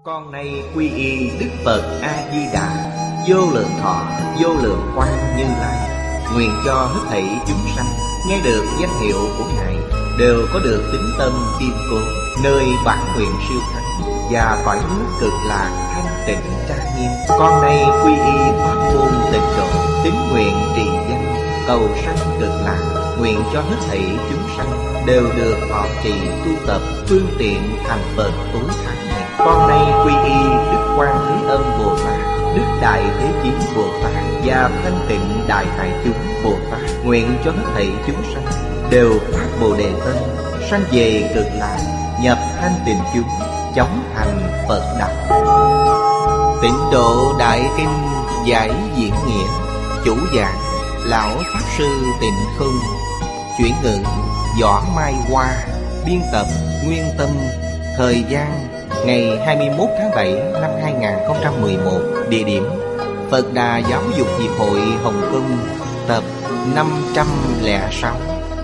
Con nay quy y Đức Phật A-di-đà, vô lượng thọ, vô lượng quang Như Lai. Nguyện cho hết thảy chúng sanh nghe được danh hiệu của Ngài đều có được tín tâm kiên cố, nơi bản nguyện siêu thắng và cõi nước cực lạc thanh tịnh trang nghiêm. Con nay quy y pháp môn tịnh độ, tín nguyện trì danh cầu sanh cực lạc. Nguyện cho hết thảy chúng sanh đều được thọ trì tu tập phương tiện thành Phật tối thắng này. Con nay quy y Đức Quan Thế Âm Bồ Tát, Đức Đại Thế Chí Bồ Tát và Thanh Tịnh Đại Hải Chúng Bồ Tát. Nguyện cho hết thảy chúng sanh đều phát Bồ Đề tâm, sanh về cực lạc, nhập thanh tịnh chúng, chóng thành Phật đạo. Tịnh Độ Đại Kinh giải diễn nghĩa. Chủ giảng Lão Pháp Sư Tịnh Không. Chuyển ngữ Võ Mai Hoa. Biên tập Nguyên Tâm. Thời gian ngày 21 tháng 7 năm 2011. Địa điểm Phật Đà Giáo dục Hiệp hội Hồng Kông. Tập 506.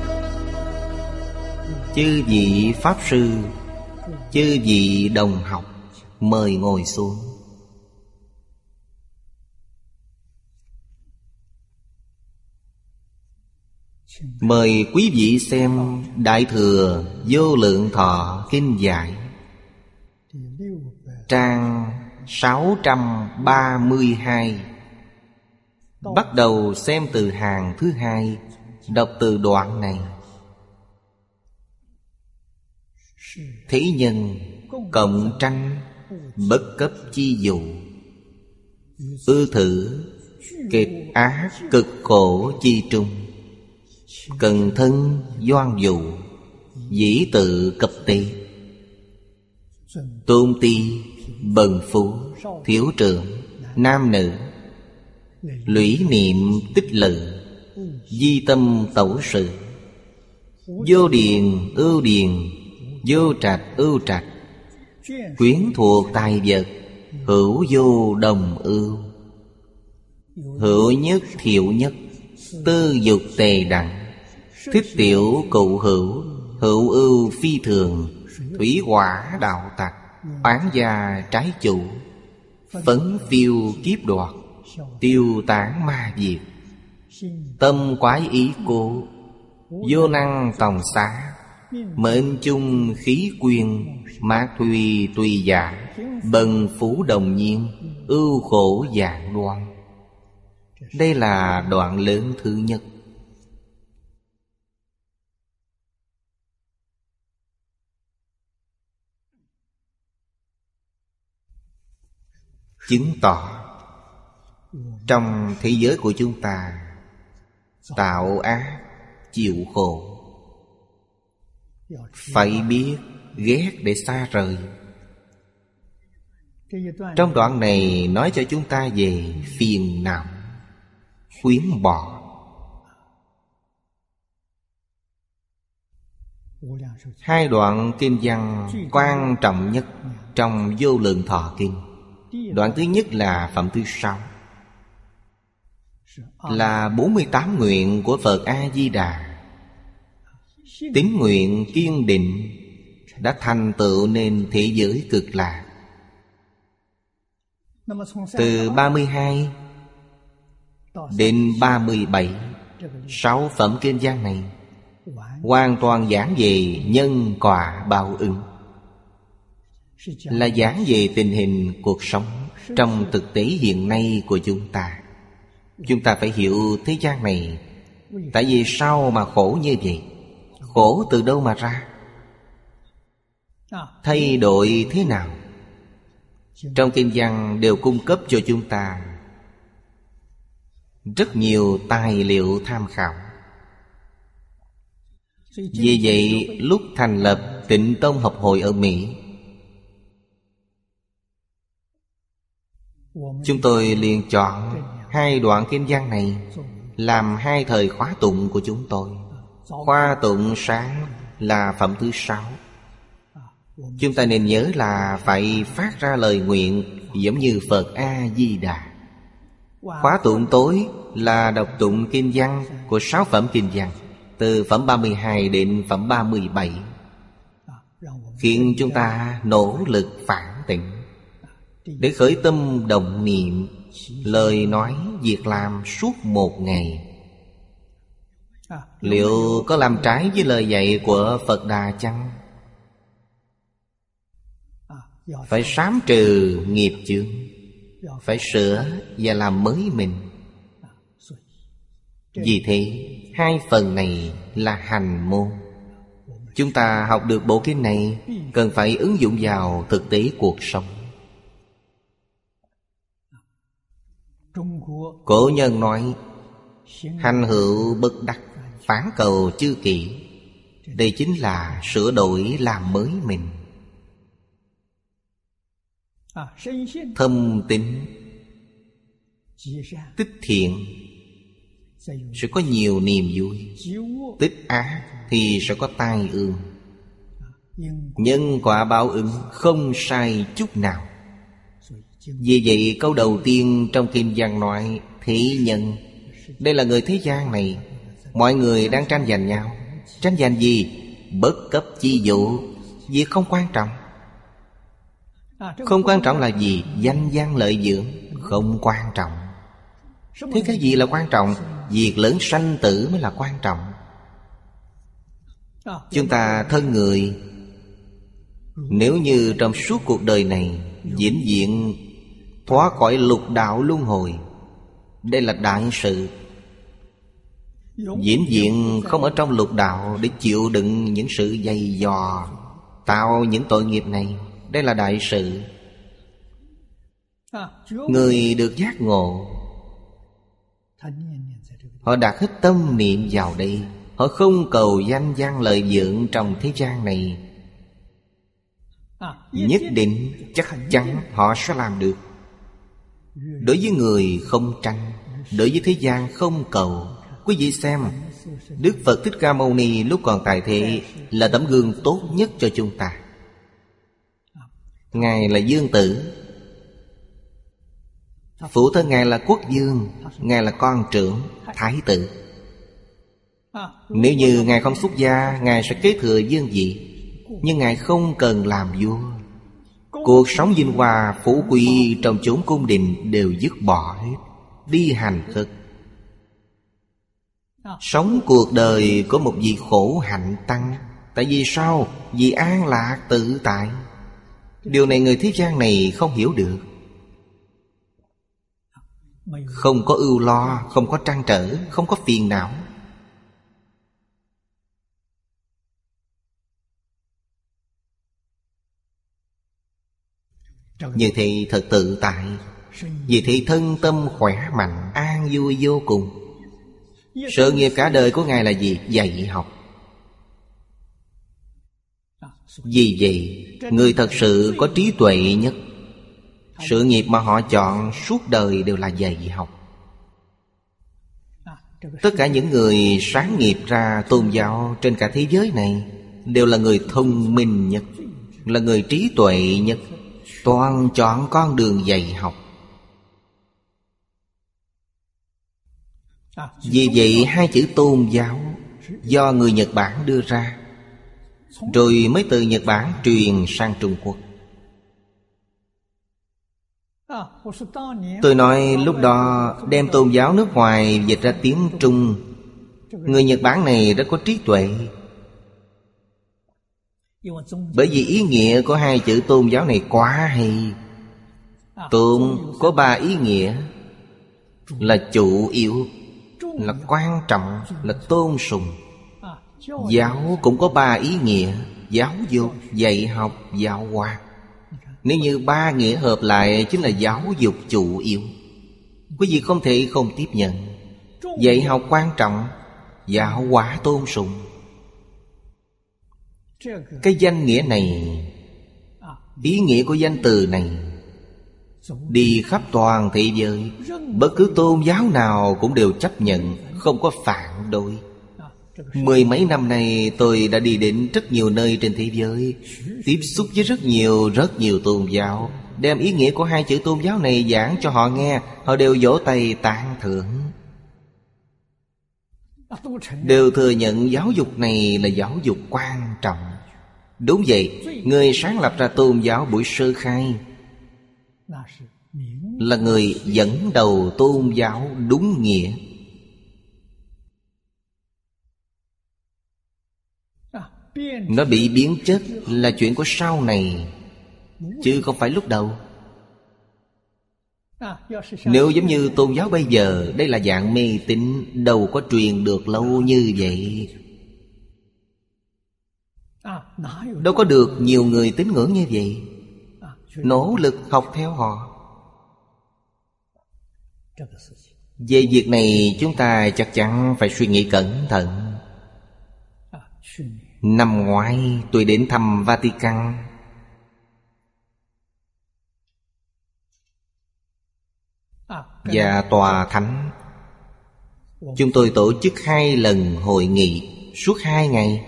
Chư vị Pháp Sư, chư vị đồng học, mời ngồi xuống. Mời quý vị xem Đại Thừa Vô Lượng Thọ Kinh Giải, trang 632. Bắt đầu xem từ hàng thứ hai, đọc từ đoạn này. Thế nhân cộng tranh, bất cấp chi dụ, ư thử kịch ác cực khổ chi trung. Cần thân doan dụ, dĩ tự cập tê. Tôn ti bần phú, thiếu trưởng, nam nữ, lũy niệm tích lự, di tâm tẩu sự. Vô điền ưu điền, vô trạch ưu trạch, quyến thuộc tài vật, hữu vô đồng ưu. Hữu nhất thiệu nhất, tư dục tề đẳng. Thích tiểu cụ hữu, hữu ưu phi thường. Thủy hỏa đạo tặc, oán gia trái chủ. Phấn phiêu kiếp đoạt, tiêu tán ma diệt. Tâm quái ý cố, vô năng tòng xá. Mệnh chung khí quyên, mát tùy tùy giả. Bần phú đồng nhiên, ưu khổ dạng đoan. Đây là đoạn lớn thứ nhất. Chứng tỏ trong thế giới của chúng ta, tạo ác chịu khổ, phải biết ghét để xa rời. Trong đoạn này nói cho chúng ta về phiền não, khuyến bỏ. Hai đoạn kinh văn quan trọng nhất trong Vô Lượng Thọ Kinh. Đoạn thứ nhất là phẩm thứ 6, là 48 nguyện của Phật A-di-đà. Tín nguyện kiên định đã thành tựu nên thế giới cực lạc. Từ 32 đến 37, 6 phẩm kinh văn này hoàn toàn giảng về nhân quả báo ứng, là giảng về tình hình cuộc sống trong thực tế hiện nay của chúng ta. Chúng ta phải hiểu thế gian này tại vì sao mà khổ như vậy, khổ từ đâu mà ra, thay đổi thế nào. Trong kinh văn đều cung cấp cho chúng ta rất nhiều tài liệu tham khảo. Vì vậy lúc thành lập Tịnh Tông Học hội ở Mỹ, chúng tôi liền chọn hai đoạn kinh văn này làm hai thời khóa tụng của chúng tôi. Khóa tụng sáng là phẩm thứ 6. Chúng ta nên nhớ là phải phát ra lời nguyện giống như Phật A-di-đà. Khóa tụng tối là đọc tụng kinh văn của 6 phẩm kinh văn, từ phẩm 32 đến phẩm 37, khiến chúng ta nỗ lực phản tỉnh. để khởi tâm động niệm, lời nói, việc làm suốt một ngày. Liệu có làm trái với lời dạy của Phật Đà chăng? Phải sám trừ nghiệp chướng, phải sửa và làm mới mình. Vì thế, hai phần này là hành môn. Chúng ta học được bộ kinh này cần phải ứng dụng vào thực tế cuộc sống. Cổ nhân nói: hành hữu bất đắc, phản cầu chư kỷ. Đây chính là sửa đổi làm mới mình. Thâm tín tích thiện sẽ có nhiều niềm vui, tích ác thì sẽ có tai ương. Nhân quả báo ứng không sai chút nào. Vì vậy câu đầu tiên trong kinh văn nói: thế nhân, đây là người thế gian này. Mọi người đang tranh giành nhau. Tranh giành gì? Bất cấp chi vụ. Việc không quan trọng. Không quan trọng là gì? Danh văn lợi dưỡng. Không quan trọng. Thế cái gì là quan trọng? Việc lớn sanh tử mới là quan trọng. Chúng ta thân người, nếu như trong suốt cuộc đời này vĩnh viễn thoát khỏi lục đạo luân hồi, đây là đại sự. Vĩnh viễn không ở trong lục đạo để chịu đựng những sự dày dò, tạo những tội nghiệp này, đây là đại sự. Người được giác ngộ, họ đặt hết tâm niệm vào đây. Họ không cầu danh văn lợi dưỡng trong thế gian này. Nhất định, chắc chắn họ sẽ làm được. Đối với người không tranh, đối với thế gian không cầu. Quý vị xem, Đức Phật Thích Ca Mâu Ni lúc còn tại thế là tấm gương tốt nhất cho chúng ta. Ngài là dương tử, phụ thân Ngài là quốc vương, Ngài là con trưởng, thái tử. Nếu như Ngài không xuất gia, Ngài sẽ kế thừa vương vị. Nhưng Ngài không cần làm vua. Cuộc sống vinh hoa phú quý trong chốn cung đình đều dứt bỏ hết, đi hành khất. Sống cuộc đời của một vị khổ hạnh tăng. Tại vì sao? Vì an lạc tự tại. Điều này người thế gian này không hiểu được. Không có ưu lo, không có trăn trở, không có phiền não. Như thế thật tự tại. Vì thế thân tâm khỏe mạnh, an vui vô cùng. Sự nghiệp cả đời của Ngài là gì? Dạy học. Vì vậy, người thật sự có trí tuệ nhất, sự nghiệp mà họ chọn suốt đời đều là dạy học. Tất cả những người sáng nghiệp ra tôn giáo trên cả thế giới này đều là người thông minh nhất, là người trí tuệ nhất, toàn chọn con đường dạy học. Vì vậy hai chữ tôn giáo do người Nhật Bản đưa ra, rồi mới từ Nhật Bản truyền sang Trung Quốc. Tôi nói lúc đó đem tôn giáo nước ngoài dịch ra tiếng Trung. Người Nhật Bản này rất có trí tuệ. Bởi vì ý nghĩa của hai chữ tôn giáo này quá hay. Tôn có 3 ý nghĩa: là chủ yếu, là quan trọng, là tôn sùng. Giáo cũng có 3 ý nghĩa: giáo dục, dạy học, giáo hóa. Nếu như 3 nghĩa hợp lại chính là giáo dục chủ yếu. Quý vị không thể không tiếp nhận. Dạy học quan trọng, giáo hóa tôn sùng. Cái danh nghĩa này, ý nghĩa của danh từ này đi khắp toàn thế giới, bất cứ tôn giáo nào cũng đều chấp nhận, không có phản đối. 10 mấy năm nay tôi đã đi đến rất nhiều nơi trên thế giới, tiếp xúc với rất nhiều tôn giáo. Đem ý nghĩa của hai chữ tôn giáo này giảng cho họ nghe, họ đều vỗ tay tán thưởng, đều thừa nhận giáo dục này là giáo dục quan trọng. Đúng vậy, người sáng lập ra tôn giáo buổi sơ khai là người dẫn đầu tôn giáo đúng nghĩa. Nó bị biến chất là chuyện của sau này, chứ không phải lúc đầu. Nếu giống như tôn giáo bây giờ, đây là dạng mê tín, đâu có truyền được lâu như vậy. Đâu có được nhiều người tín ngưỡng như vậy, nỗ lực học theo họ. Về việc này chúng ta chắc chắn phải suy nghĩ cẩn thận. Năm ngoái tôi đến thăm Vatican. Và tòa thánh, chúng tôi tổ chức 2 lần hội nghị suốt 2 ngày.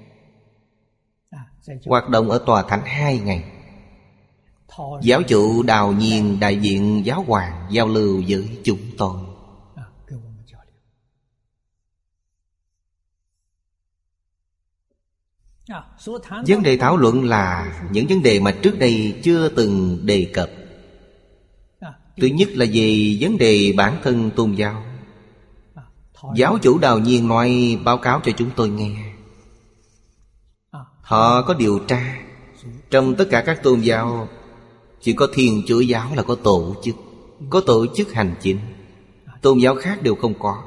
Hoạt động ở tòa thánh 2 ngày. Giáo chủ Đào Nhiên đại diện giáo hoàng giao lưu với chúng tôi. Vấn đề thảo luận là những vấn đề mà trước đây chưa từng đề cập. Thứ nhất là về vấn đề bản thân tôn giáo. Giáo chủ Đào Nhiên nói báo cáo cho chúng tôi nghe. Họ có điều tra. Trong tất cả các tôn giáo, chỉ có Thiên Chúa giáo là có tổ chức, có tổ chức hành chính. Tôn giáo khác đều không có.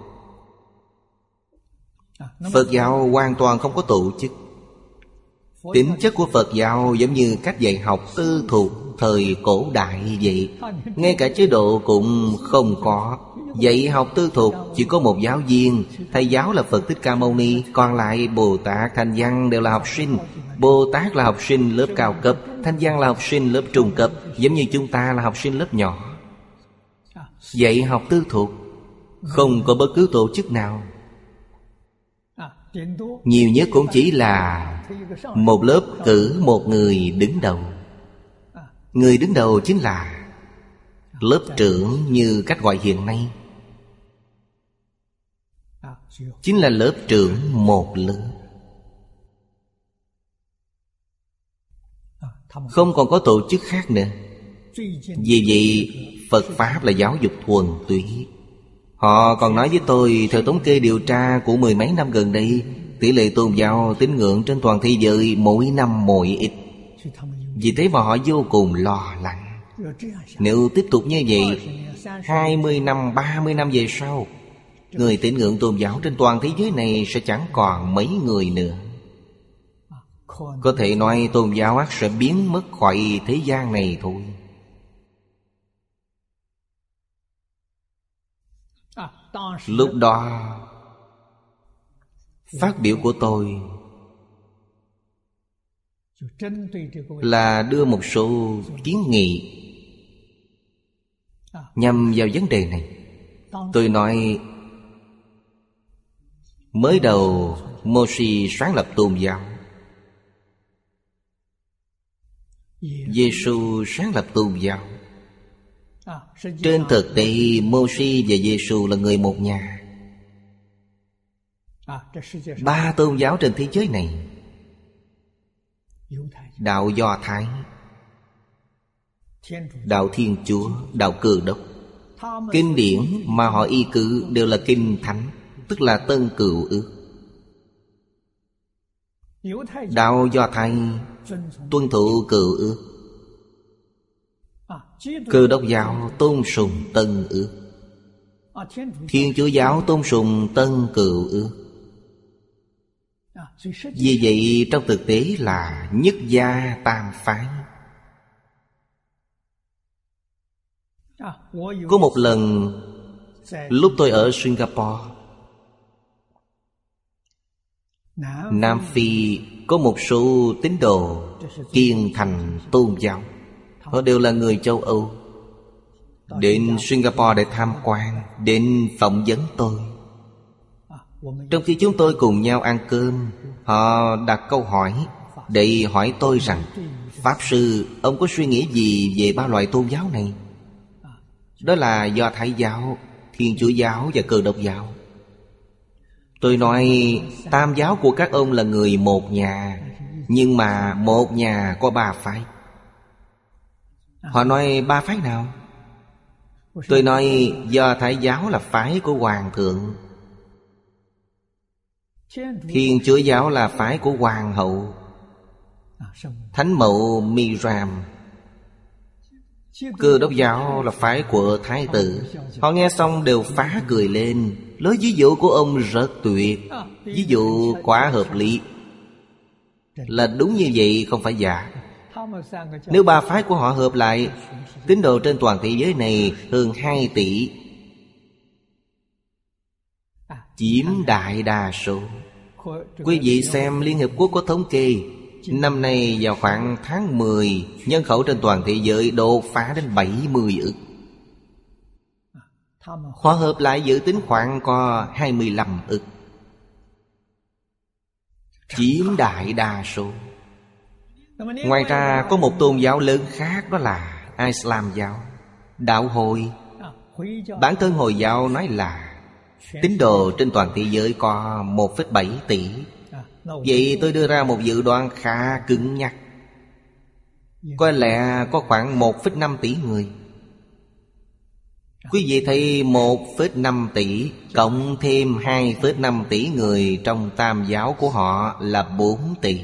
Phật giáo hoàn toàn không có tổ chức. Tính chất của Phật giáo giống như cách dạy học tư thục thời cổ đại vậy. Ngay cả chế độ cũng không có. Dạy học tư thục chỉ có một giáo viên. Thầy giáo là Phật Thích Ca Mâu Ni. Còn lại Bồ Tát, Thanh Văn đều là học sinh. Bồ Tát là học sinh lớp cao cấp, Thanh Văn là học sinh lớp trung cấp. Giống như chúng ta là học sinh lớp nhỏ. Dạy học tư thục, không có bất cứ tổ chức nào. Nhiều nhất cũng chỉ là một lớp cử một người đứng đầu. Người đứng đầu chính là lớp trưởng, như cách gọi hiện nay. Chính là lớp trưởng một lớp. Không còn có tổ chức khác nữa. Vì vậy Phật Pháp là giáo dục thuần túy. Họ còn nói với tôi, theo thống kê điều tra của 10 mấy năm gần đây, tỷ lệ tôn giáo tín ngưỡng trên toàn thế giới mỗi năm mỗi ít. Vì thế mà họ vô cùng lo lắng. Nếu tiếp tục như vậy, 20 năm, 30 năm về sau, người tín ngưỡng tôn giáo trên toàn thế giới này sẽ chẳng còn mấy người nữa. Có thể nói tôn giáo ắt sẽ biến mất khỏi thế gian này thôi. Lúc đó, phát biểu của tôi là đưa một số kiến nghị nhằm vào vấn đề này. Tôi nói, mới đầu Mô-si sáng lập tôn giáo, Giê-xu sáng lập tôn giáo. Trên thực tế Mô-si và Giê-xu là người một nhà. 3 tôn giáo trên thế giới này, đạo Do Thái, đạo Thiên Chúa, đạo Cơ Đốc, kinh điển mà họ y cử đều là kinh thánh, tức là Tân Cựu Ước. Đạo Do Thái tuân thủ Cựu Ước. Cơ Đốc giáo tôn sùng Tân Ước. Thiên Chúa giáo tôn sùng Tân Cựu Ước. Vì vậy trong thực tế là nhất gia tam phái. Có một lần, lúc tôi ở Singapore, Nam Phi có một số tín đồ kiên thành tôn giáo. Họ đều là người châu Âu. Đến Singapore để tham quan, đến phỏng vấn tôi. Trong khi chúng tôi cùng nhau ăn cơm, họ đặt câu hỏi để hỏi tôi rằng: Pháp Sư, ông có suy nghĩ gì về 3 loại tôn giáo này? Đó là Do Thái giáo, Thiên Chúa giáo và Cơ Đốc giáo. Tôi nói, tam giáo của các ông là người một nhà, nhưng mà một nhà có 3 phái. Họ nói ba phái nào? Tôi nói Do Thái giáo là phái của Hoàng thượng, Thiên Chúa giáo là phái của Hoàng hậu, Thánh mẫu Miriam. Cơ đốc giáo là phái của Thái tử. Họ nghe xong đều phá cười lên. Lối ví dụ của ông rất tuyệt, ví dụ quá hợp lý. Là đúng như vậy, không phải giả. Nếu ba phái của họ hợp lại, tín đồ trên toàn thế giới này hơn 2 tỷ, chiếm đại đa số. Quý vị xem Liên Hiệp Quốc có thống kê, năm nay vào khoảng tháng 10, nhân khẩu trên toàn thế giới đột phá đến 70 ức. Họ hợp lại dự tính khoảng có 25 ức, chiếm đại đa số. Ngoài ra có một tôn giáo lớn khác, đó là Islam giáo, đạo Hồi. Bản thân Hồi giáo nói là tín đồ trên toàn thế giới có 1,7 tỷ. Vậy tôi đưa ra một dự đoán khá cứng nhắc, có lẽ có khoảng 1,5 tỷ người. Quý vị thấy 1,5 tỷ cộng thêm 2,5 tỷ người trong tam giáo của họ là 4 tỷ.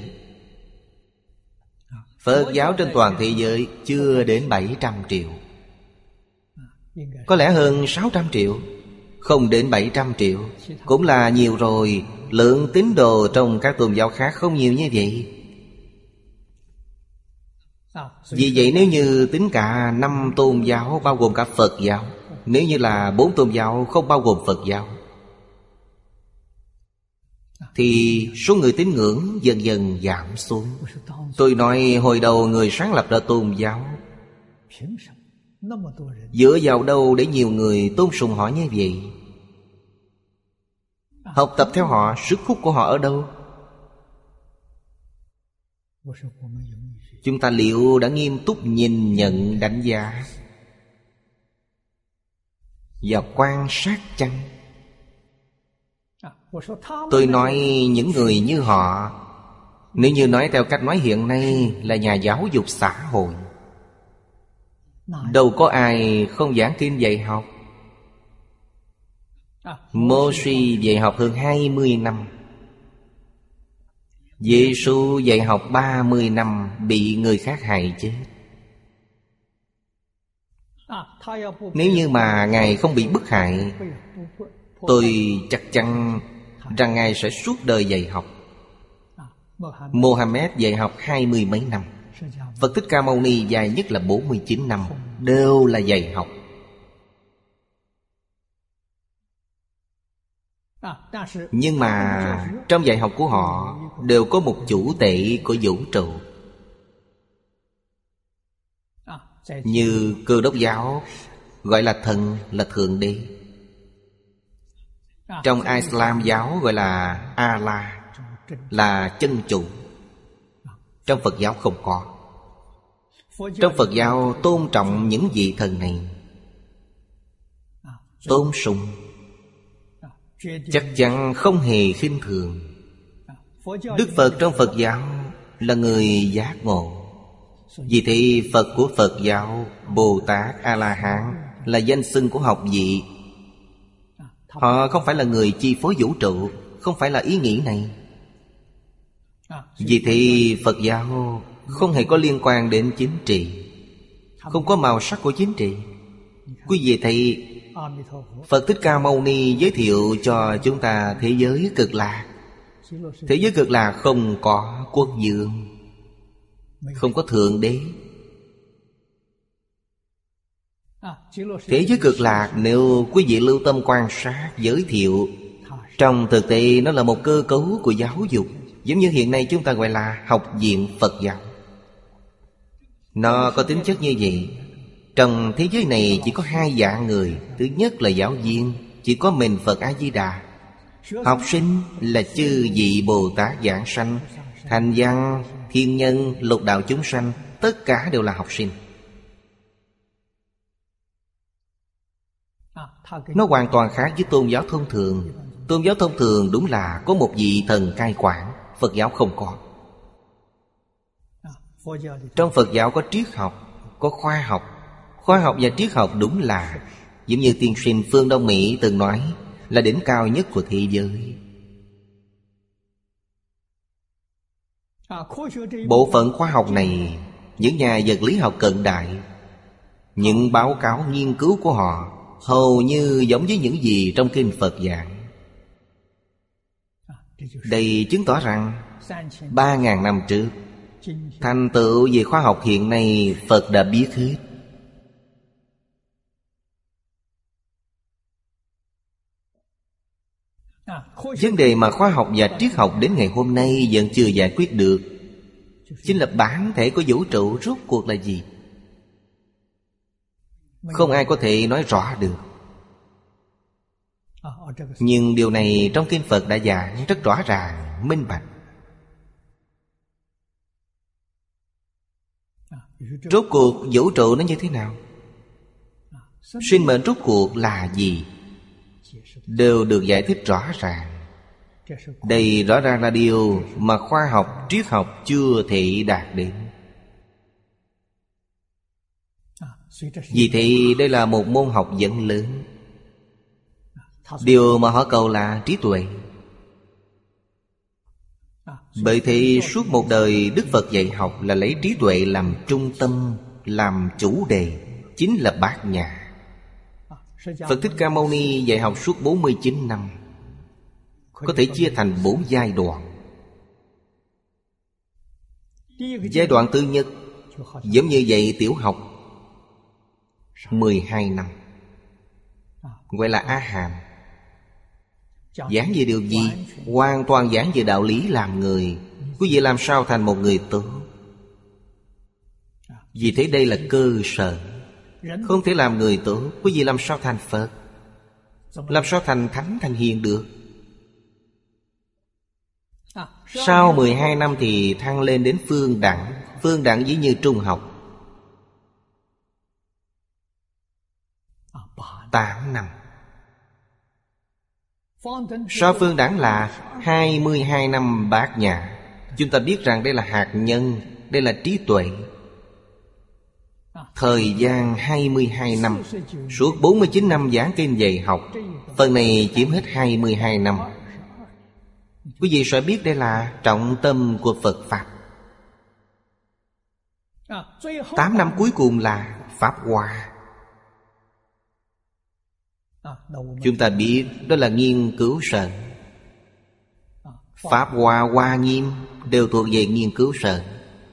Phật giáo trên toàn thế giới chưa đến 700 triệu, có lẽ hơn 600 triệu, không đến 700 triệu. Cũng là nhiều rồi. Lượng tín đồ trong các tôn giáo khác không nhiều như vậy. Vì vậy nếu như tính cả 5 tôn giáo bao gồm cả Phật giáo, nếu như là 4 tôn giáo không bao gồm Phật giáo, thì số người tín ngưỡng dần dần giảm xuống. Tôi nói hồi đầu người sáng lập ra tôn giáo dựa vào đâu để nhiều người tôn sùng họ như vậy? Học tập theo họ, sức hút của họ ở đâu? Chúng ta liệu đã nghiêm túc nhìn nhận, đánh giá và quan sát chăng? Tôi nói những người như họ, nếu như nói theo cách nói hiện nay, là nhà giáo dục xã hội. Đâu có ai không giảng kinh dạy học. Mô-si dạy học hơn 20 năm, Giê-xu dạy học 30 năm bị người khác hại chết. Nếu như mà Ngài không bị bức hại, tôi chắc chắn rằng Ngài sẽ suốt đời dạy học. Mohammed dạy học 20 mấy năm, Phật Thích Ca Mâu Ni dài nhất là 49 năm, đều là dạy học. Nhưng mà trong dạy học của họ đều có một chủ tể của vũ trụ. Như Cơ đốc giáo gọi là thần, là thượng đế. Trong Islam giáo gọi là Allah, là chân chủ. Trong Phật giáo không có. Trong Phật giáo tôn trọng những vị thần này, tôn sùng, chắc chắn không hề khinh thường. Đức Phật trong Phật giáo là người giác ngộ. Vì thế Phật của Phật giáo, Bồ Tát, A-la-hán là danh xưng của học vị. Họ không phải là người chi phối vũ trụ, không phải là ý nghĩ này. Vì thế Phật giáo không hề có liên quan đến chính trị, không có màu sắc của chính trị. Quý vị thấy Phật Thích Ca Mâu Ni giới thiệu cho chúng ta thế giới cực lạc. Thế giới cực lạc không có quốc vương, không có thượng đế. Thế giới cực lạc nếu quý vị lưu tâm quan sát giới thiệu, trong thực tế nó là một cơ cấu của giáo dục. Giống như hiện nay chúng ta gọi là học viện Phật giáo. Nó có tính chất như vậy. Trong thế giới này chỉ có 2 dạng người. Thứ nhất là giáo viên, chỉ có mình Phật A-di-đà. Học sinh là chư vị Bồ Tát giảng sanh, Thành Văn, Thiên Nhân, Lục Đạo chúng sanh, tất cả đều là học sinh. Nó hoàn toàn khác với tôn giáo thông thường. Tôn giáo thông thường đúng là có một vị thần cai quản, Phật giáo không có. Trong Phật giáo có triết học, có khoa học. Khoa học và triết học đúng là giống như tiên sinh Phương Đông Mỹ từng nói, là đỉnh cao nhất của thế giới. Bộ phận khoa học này, những nhà vật lý học cận đại, những báo cáo nghiên cứu của họ hầu như giống với những gì trong kinh Phật giảng. Đây chứng tỏ rằng 3.000 năm trước, thành tựu về khoa học hiện nay Phật đã biết hết. Vấn đề mà khoa học và triết học đến ngày hôm nay vẫn chưa giải quyết được chính là bản thể của vũ trụ rốt cuộc là gì. Không ai có thể nói rõ được. Nhưng điều này trong kinh Phật đã giảng rất rõ ràng, minh bạch. Rốt cuộc vũ trụ nó như thế nào? Sinh mệnh rốt cuộc là gì? Đều được giải thích rõ ràng. Đây rõ ràng là điều mà khoa học, triết học chưa thể đạt đến. Vì thế đây là một môn học vấn lớn. Điều mà họ cầu là trí tuệ. Bởi thế suốt một đời Đức Phật dạy học là lấy trí tuệ làm trung tâm, làm chủ đề, chính là Bát Nhã. Phật Thích Ca Mâu Ni dạy học suốt 49 năm, có thể chia thành 4 giai đoạn. Giai đoạn thứ nhất giống như dạy tiểu học 12 năm, gọi là A Hàm. Giảng về điều gì? Hoàn toàn giảng về đạo lý làm người. Quý vị làm sao thành một người tốt? Vì thế đây là cơ sở. Không thể làm người tốt, quý vị làm sao thành Phật? Làm sao thành Thánh thành Hiền được? Sau 12 năm thì thăng lên đến phương đẳng. Phương đẳng ví như trung học 8 năm. Sau phương đẳng là 22 năm Bát Nhã. Chúng ta biết rằng đây là hạt nhân, đây là trí tuệ. Thời gian 22 năm, suốt 49 năm giảng kinh dạy học, phần này chiếm hết 22 năm. Quý vị sẽ biết đây là trọng tâm của Phật Pháp. 8 năm cuối cùng là Pháp Hoa. Chúng ta biết đó là nghiên cứu sở. Pháp Hoa, Hoa Nghiêm đều thuộc về nghiên cứu sở.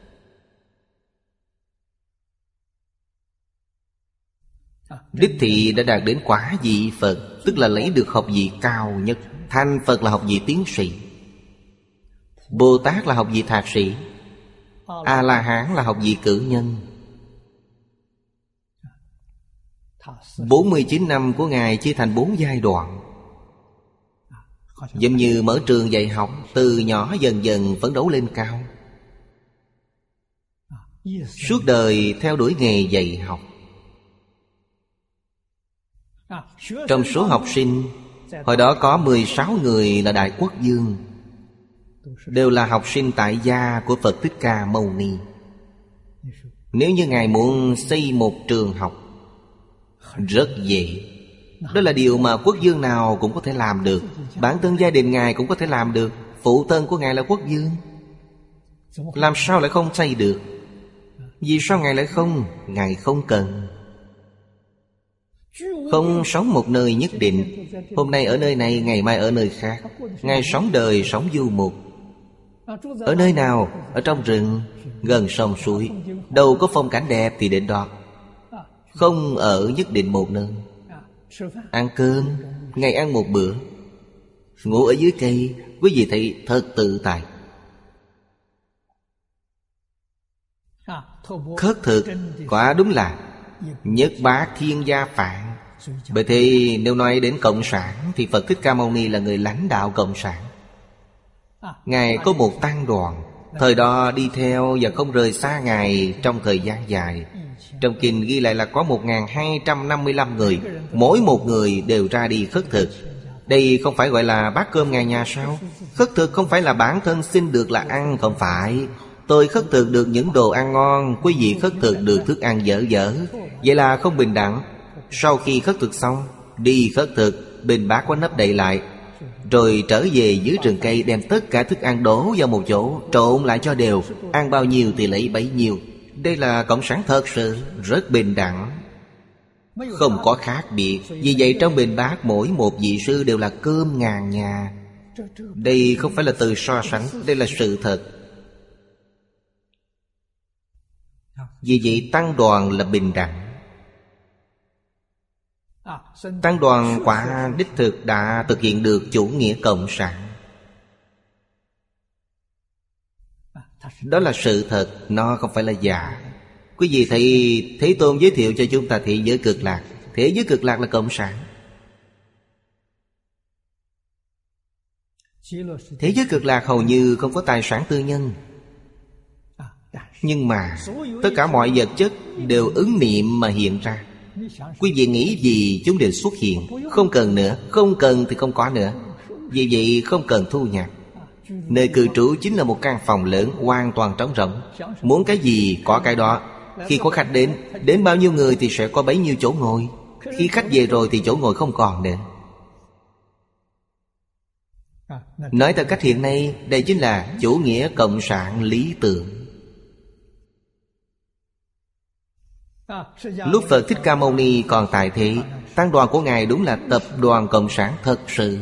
Đích thị đã đạt đến quả vị Phật, tức là lấy được học vị cao nhất. Thành Phật là học vị tiến sĩ, Bồ Tát là học vị thạc sĩ, A-la-hán là học vị cử nhân. 49 năm của Ngài chia thành 4 giai đoạn. Giống như mở trường dạy học, từ nhỏ dần dần phấn đấu lên cao. Suốt đời theo đuổi nghề dạy học. Trong số học sinh, hồi đó có 16 người là Đại Quốc Dương, đều là học sinh tại gia của Phật Thích Ca Mâu Ni. Nếu như Ngài muốn xây một trường học, rất dễ. Đó là điều mà quốc dương nào cũng có thể làm được. Bản thân gia đình Ngài cũng có thể làm được. Phụ thân của Ngài là quốc dương, làm sao lại không xây được? Vì sao Ngài lại không? Ngài không cần. Không sống một nơi nhất định. Hôm nay ở nơi này, ngày mai ở nơi khác. Ngài sống đời, sống du mục. Ở nơi nào? Ở trong rừng, gần sông suối. Đâu có phong cảnh đẹp thì đến đó. Không ở nhất định một nơi. Ăn cơm, ngày ăn một bữa. Ngủ ở dưới cây. Quý vị thấy thật tự tại. Khất thực quả đúng là nhất bát thiên gia phạn. Bởi thế nếu nói đến Cộng sản thì Phật Thích Ca Mâu Ni là người lãnh đạo Cộng sản. Ngài có một tăng đoàn, thời đó đi theo và không rời xa Ngài trong thời gian dài. Trong kinh ghi lại là có 1255 người, mỗi một người đều ra đi khất thực. Đây không phải gọi là bát cơm ngày nhà sao? Khất thực không phải là bản thân xin được là ăn, không phải. Tôi khất thực được những đồ ăn ngon, quý vị khất thực được thức ăn dở dở. Vậy là không bình đẳng. Sau khi khất thực xong, đi khất thực, bình bát có nắp đậy lại, rồi trở về dưới rừng cây, đem tất cả thức ăn đổ vào một chỗ, trộn lại cho đều, ăn bao nhiêu thì lấy bấy nhiêu. Đây là cộng sản thật sự, rất bình đẳng, không có khác biệt. Vì vậy trong bình bát mỗi một vị sư đều là cơm ngàn nhà. Đây không phải là từ so sánh, đây là sự thật. Vì vậy tăng đoàn là bình đẳng. Tăng đoàn quả đích thực đã thực hiện được chủ nghĩa cộng sản. Đó là sự thật, nó không phải là giả. Quý vị thấy Thế Tôn giới thiệu cho chúng ta thế giới cực lạc. Thế giới cực lạc là cộng sản. Thế giới cực lạc hầu như không có tài sản tư nhân. Nhưng mà tất cả mọi vật chất đều ứng niệm mà hiện ra. Quý vị nghĩ gì chúng đều xuất hiện. Không cần nữa, không cần thì không có nữa. Vì vậy không cần thu nhập. Nơi cư trú chính là một căn phòng lớn, hoàn toàn trống rỗng. Muốn cái gì có cái đó. Khi có khách đến bao nhiêu người thì sẽ có bấy nhiêu chỗ ngồi. Khi khách về rồi thì chỗ ngồi không còn nữa. Nói theo cách hiện nay, đây chính là chủ nghĩa cộng sản lý tưởng. Lúc Phật Thích Ca Mâu Ni còn tại thế, tăng đoàn của Ngài đúng là tập đoàn cộng sản thật sự.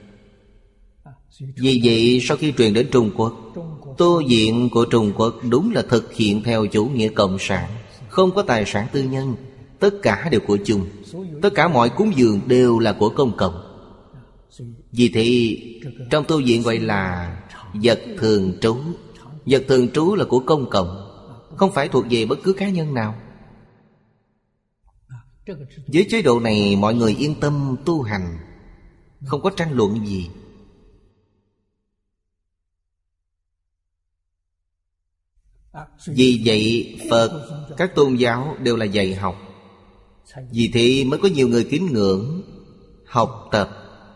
Vì vậy sau khi truyền đến Trung Quốc, tu viện của Trung Quốc đúng là thực hiện theo chủ nghĩa cộng sản, không có tài sản tư nhân, tất cả đều của chung. Tất cả mọi cúng dường đều là của công cộng. Vì thế trong tu viện gọi là vật thường trú. Vật thường trú là của công cộng, không phải thuộc về bất cứ cá nhân nào. Với chế độ này mọi người yên tâm tu hành, không có tranh luận gì. Vì vậy Phật, các tôn giáo đều là dạy học. Vì thế mới có nhiều người kính ngưỡng, học tập,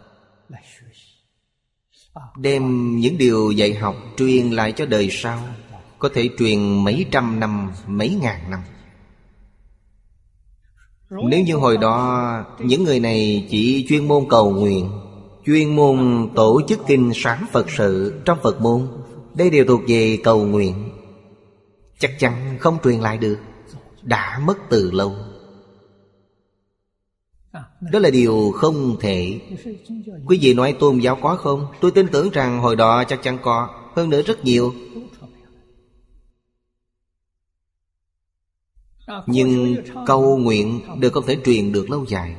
đem những điều dạy học truyền lại cho đời sau. Có thể truyền mấy trăm năm, mấy ngàn năm. Nếu như hồi đó những người này chỉ chuyên môn cầu nguyện, chuyên môn tổ chức kinh sám Phật sự trong Phật môn, đây đều thuộc về cầu nguyện, chắc chắn không truyền lại được, đã mất từ lâu. Đó là điều không thể. Quý vị nói tôn giáo có không? Tôi tin tưởng rằng hồi đó chắc chắn có, hơn nữa rất nhiều. Nhưng cầu nguyện đều không thể truyền được lâu dài.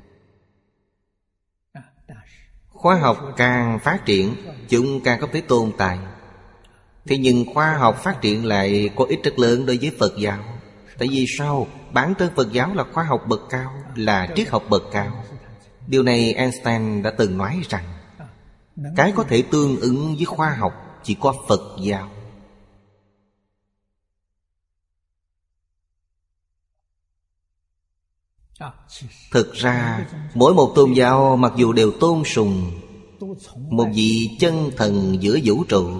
Khoa học càng phát triển, chúng càng không thể tồn tại. Thế nhưng khoa học phát triển lại có ích rất lớn đối với Phật giáo. Tại vì sao? Bản thân Phật giáo là khoa học bậc cao, là triết học bậc cao. Điều này Einstein đã từng nói rằng cái có thể tương ứng với khoa học chỉ có Phật giáo. Thực ra mỗi một tôn giáo mặc dù đều tôn sùng một vị chân thần giữa vũ trụ,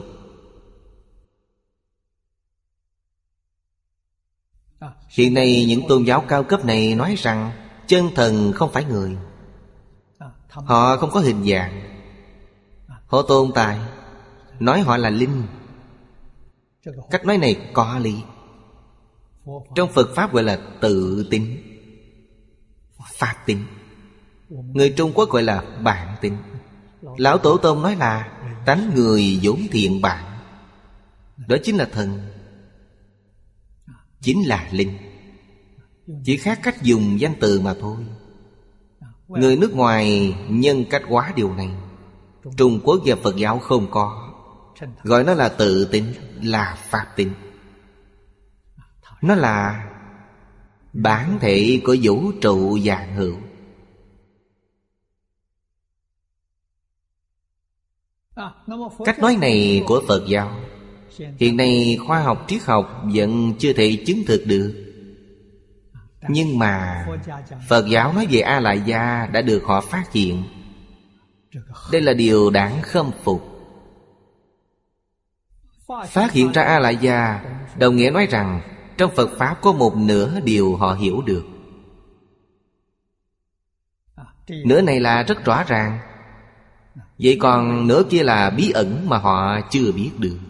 hiện nay những tôn giáo cao cấp này nói rằng chân thần không phải người. Họ không có hình dạng, họ tồn tại, nói họ là linh. Cách nói này có lý. Trong Phật Pháp gọi là tự tính, pháp tính. Người Trung Quốc gọi là bản tính. Lão Tổ Tông nói là tánh người vốn thiện bản. Đó chính là thần, chính là linh. Chỉ khác cách dùng danh từ mà thôi. Người nước ngoài nhân cách hóa điều này. Trung Quốc và Phật giáo không có, gọi nó là tự tính, là pháp tính. Nó là bản thể của vũ trụ vạn hữu. Cách nói này của Phật giáo hiện nay khoa học triết học vẫn chưa thể chứng thực được. Nhưng mà Phật giáo nói về A Lại Gia đã được họ phát hiện. Đây là điều đáng khâm phục. Phát hiện ra A-lại gia, đồng nghĩa nói rằng trong Phật Pháp có một nửa điều họ hiểu được. Nửa này là rất rõ ràng. Vậy còn nửa kia là bí ẩn mà họ chưa biết được.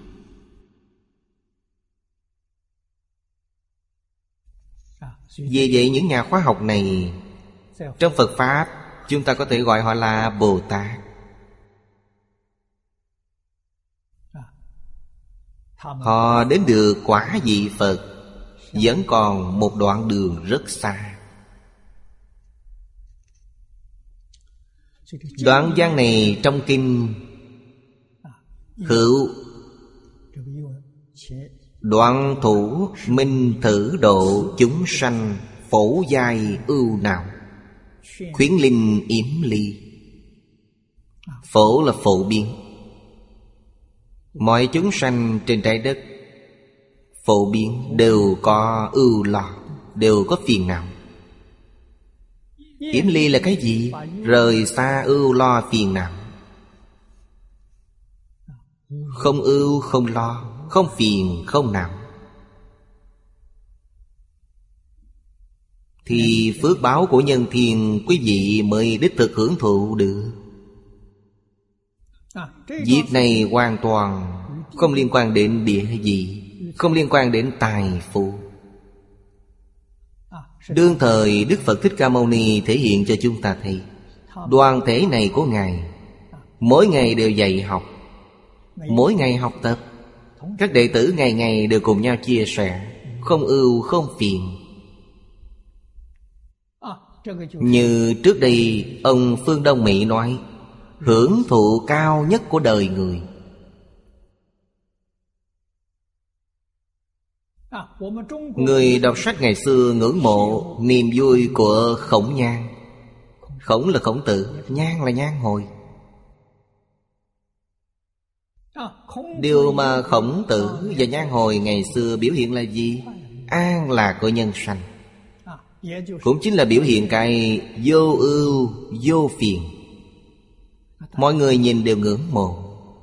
Vì vậy những nhà khoa học này trong Phật Pháp chúng ta có thể gọi họ là Bồ Tát. Họ đến được quả vị Phật vẫn còn một đoạn đường rất xa. Đoạn văn này trong kinh hữu đoạn thủ minh thử độ chúng sanh phổ giai ưu nào khuyến linh yếm ly. Phổ là phổ biến. Mọi chúng sanh trên trái đất phổ biến đều có ưu lo, đều có phiền não. Yếm ly là cái gì? Rời xa ưu lo phiền não. Không ưu không lo, không phiền không não, thì phước báo của nhân thiên quý vị mới đích thực hưởng thụ được. Việc này hoàn toàn không liên quan đến địa vị, không liên quan đến tài phú. Đương thời Đức Phật Thích Ca Mâu Ni thể hiện cho chúng ta thấy đoàn thể này của Ngài mỗi ngày đều dạy học, mỗi ngày học tập. Các đệ tử ngày ngày đều cùng nhau chia sẻ, không ưu không phiền. Như trước đây ông Phương Đông Mỹ nói, hưởng thụ cao nhất của đời người. Người đọc sách ngày xưa ngưỡng mộ niềm vui của Khổng Nhan. Khổng là Khổng Tử, Nhan là Nhan Hồi. Điều mà Khổng Tử và Nhan Hồi ngày xưa biểu hiện là gì? An lạc của nhân sanh. Cũng chính là biểu hiện cái vô ưu vô phiền. Mọi người nhìn đều ngưỡng mộ.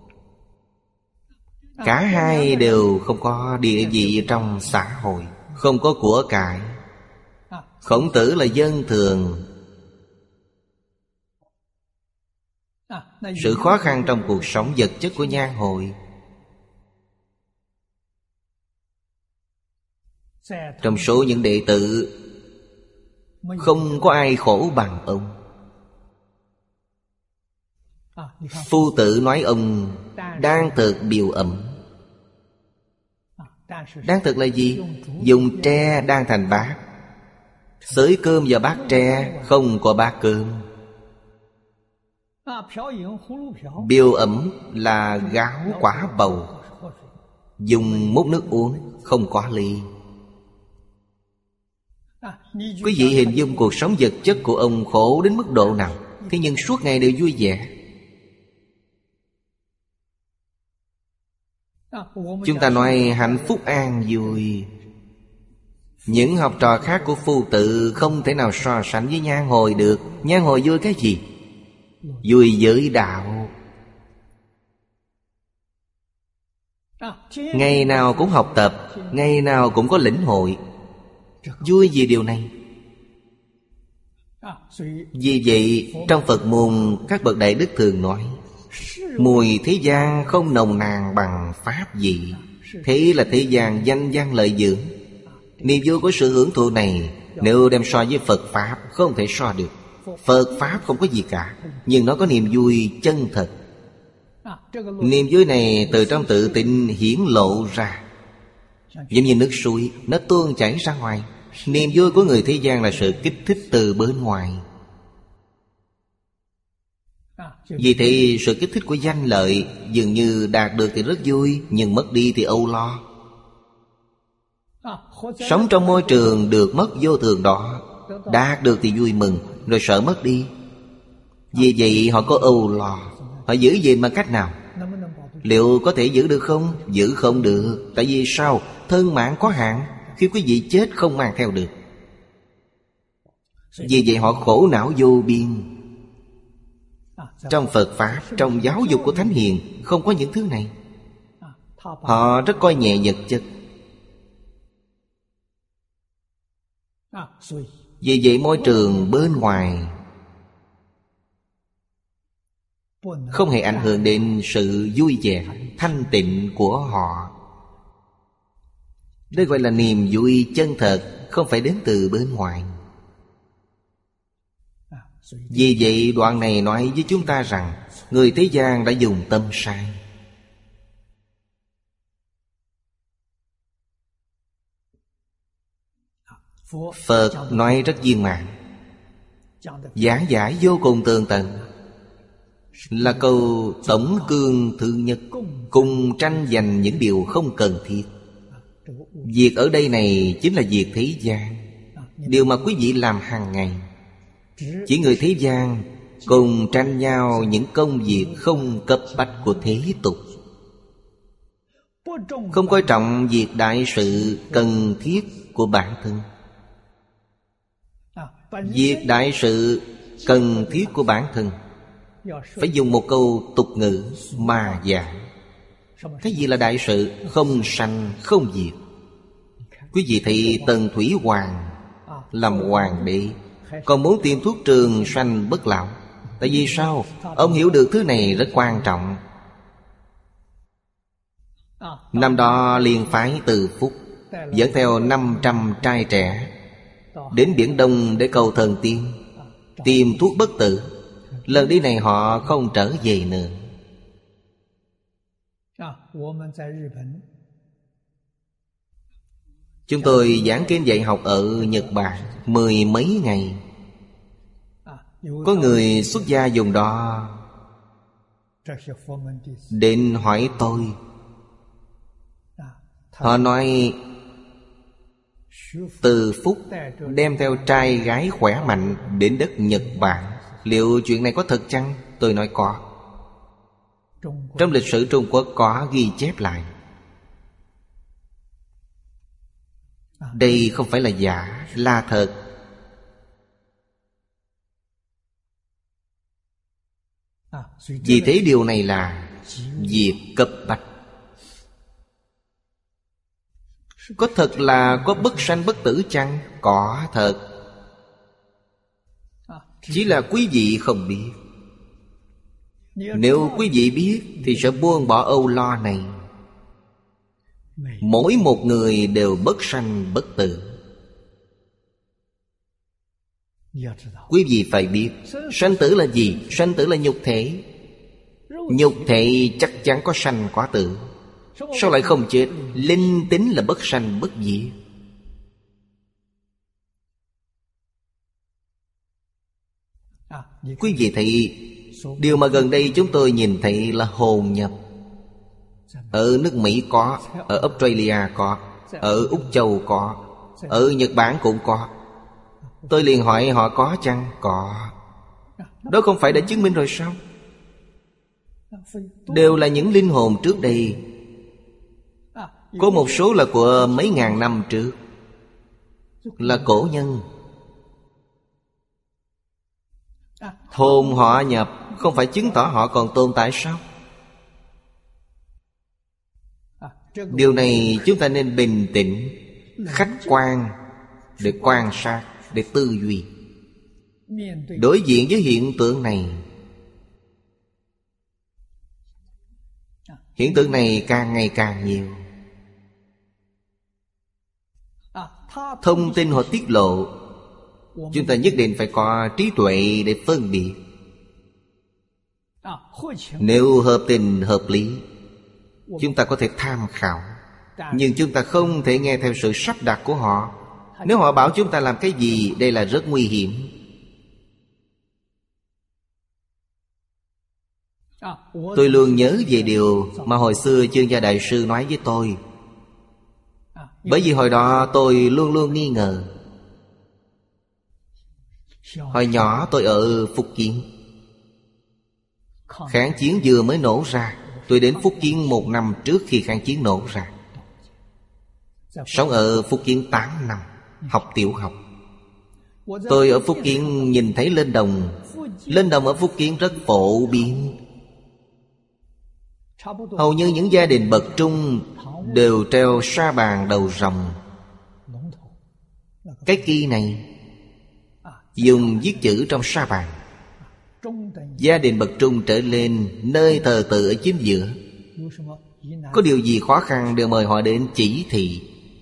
Cả hai đều không có địa vị trong xã hội, không có của cải. Khổng Tử là dân thường. Sự khó khăn trong cuộc sống vật chất của Nhan Hồi, trong số những đệ tử không có ai khổ bằng ông. Phu Tử nói ông đang thực biểu ẩm. Đang thực là gì? Dùng tre đan thành bát, xới cơm vào bát tre, không có bát cơm. Biểu ẩm là gáo quả bầu, dùng múc nước uống, không có ly. Quý vị hình dung cuộc sống vật chất của ông khổ đến mức độ nào, thế nhưng suốt ngày đều vui vẻ. Chúng ta nói hạnh phúc an vui. Những học trò khác của Phu Tử không thể nào so sánh với Nhan Hồi được. Nhan Hồi vui cái gì? Vui giới đạo. Ngày nào cũng học tập, ngày nào cũng có lĩnh hội. Vui vì điều này. Vì vậy trong Phật môn các bậc đại đức thường nói, mùi thế gian không nồng nàn bằng pháp vị. Thế là thế gian danh văn lợi dưỡng. Niềm vui của sự hưởng thụ này nếu đem so với Phật Pháp không thể so được. Phật Pháp không có gì cả, nhưng nó có niềm vui chân thật. Niềm vui này từ trong tự tin hiển lộ ra, giống như nước suối, nó tuôn chảy ra ngoài. Niềm vui của người thế gian là sự kích thích từ bên ngoài. Vì thế sự kích thích của danh lợi dường như đạt được thì rất vui, nhưng mất đi thì âu lo. Sống trong môi trường được mất vô thường đó, đạt được thì vui mừng, rồi sợ mất đi. Vì vậy họ có âu lo. Họ giữ gìn bằng cách nào? Liệu có thể giữ được không? Giữ không được. Tại vì sao? Thân mạng có hạn. Khi quý vị chết không mang theo được. Vì vậy họ khổ não vô biên. Trong Phật Pháp, trong giáo dục của Thánh Hiền không có những thứ này. Họ rất coi nhẹ vật chất. Vì vậy môi trường bên ngoài không hề ảnh hưởng đến sự vui vẻ, thanh tịnh của họ. Đây gọi là niềm vui chân thật, không phải đến từ bên ngoài. Vì vậy đoạn này nói với chúng ta rằng người thế gian đã dùng tâm sai. Phật nói rất viên mãn, giảng giải vô cùng tường tận. Là câu tổng cương thứ nhất, cùng tranh giành những điều không cần thiết. Việc ở đây này chính là việc thế gian, điều mà quý vị làm hàng ngày. Chỉ người thế gian cùng tranh nhau những công việc không cấp bách của thế tục, không coi trọng việc đại sự cần thiết của bản thân. Việc đại sự cần thiết của bản thân phải dùng một câu tục ngữ mà giảng. Cái gì là đại sự? Không sanh không diệt. Quý vị thấy Tần Thủy Hoàng làm hoàng đế, còn muốn tìm thuốc trường sanh bất lão. Tại vì sao? Ông hiểu được thứ này rất quan trọng. Năm đó liền phái Từ Phúc dẫn theo 500 trai trẻ đến Biển Đông để cầu thần tiên, tìm thuốc bất tử. Lần đi này họ không trở về nữa. Chúng tôi giảng kinh dạy học ở Nhật Bản 10 mấy ngày. Có người xuất gia dùng đó đến hỏi tôi. Họ nói Từ Phúc đem theo trai gái khỏe mạnh đến đất Nhật Bản. Liệu chuyện này có thật chăng? Tôi nói có. Trong lịch sử Trung Quốc có ghi chép lại. Đây không phải là giả, là thật. Vì thế điều này là việc cấp bách. Có thật là có bất sanh bất tử chăng? Có thật. Chỉ là quý vị không biết. Nếu quý vị biết thì sẽ buông bỏ âu lo này. Mỗi một người đều bất sanh bất tử. Quý vị phải biết sanh tử là gì? Sanh tử là nhục thể. Nhục thể chắc chắn có sanh có tử. Sao lại không chết? Linh tính là bất sanh bất diệt. Quý vị thấy điều mà gần đây chúng tôi nhìn thấy là hồn nhập. Ở nước Mỹ có, ở Australia có, ở Úc Châu có, ở Nhật Bản cũng có. Tôi liền hỏi họ có chăng? Có. Đó không phải đã chứng minh rồi sao? Đều là những linh hồn trước đây. Có một số là của mấy ngàn năm trước, là cổ nhân. Hồn họ nhập không phải chứng tỏ họ còn tồn tại sao? Điều này chúng ta nên bình tĩnh, khách quan để quan sát, để tư duy. Đối diện với hiện tượng này, hiện tượng này càng ngày càng nhiều. Thông tin họ tiết lộ, chúng ta nhất định phải có trí tuệ để phân biệt. Nếu hợp tình hợp lý, chúng ta có thể tham khảo. Nhưng chúng ta không thể nghe theo sự sắp đặt của họ. Nếu họ bảo chúng ta làm cái gì, đây là rất nguy hiểm. Tôi luôn nhớ về điều mà hồi xưa Chương Gia Đại Sư nói với tôi. Bởi vì hồi đó tôi luôn luôn nghi ngờ. Hồi nhỏ tôi ở Phúc Kiến, kháng chiến vừa mới nổ ra. Tôi đến Phúc Kiến 1 năm trước khi kháng chiến nổ ra. Sống ở Phúc Kiến 8 năm, học tiểu học. Tôi ở Phúc Kiến nhìn thấy lên đồng. Lên đồng ở Phúc Kiến rất phổ biến. Hầu như những gia đình bậc trung đều treo sa bàn đầu rồng. Cái ki này dùng viết chữ trong sa bàn. Gia đình bậc trung trở lên, nơi thờ tự ở chính giữa. Có điều gì khó khăn đều mời họ đến chỉ thị.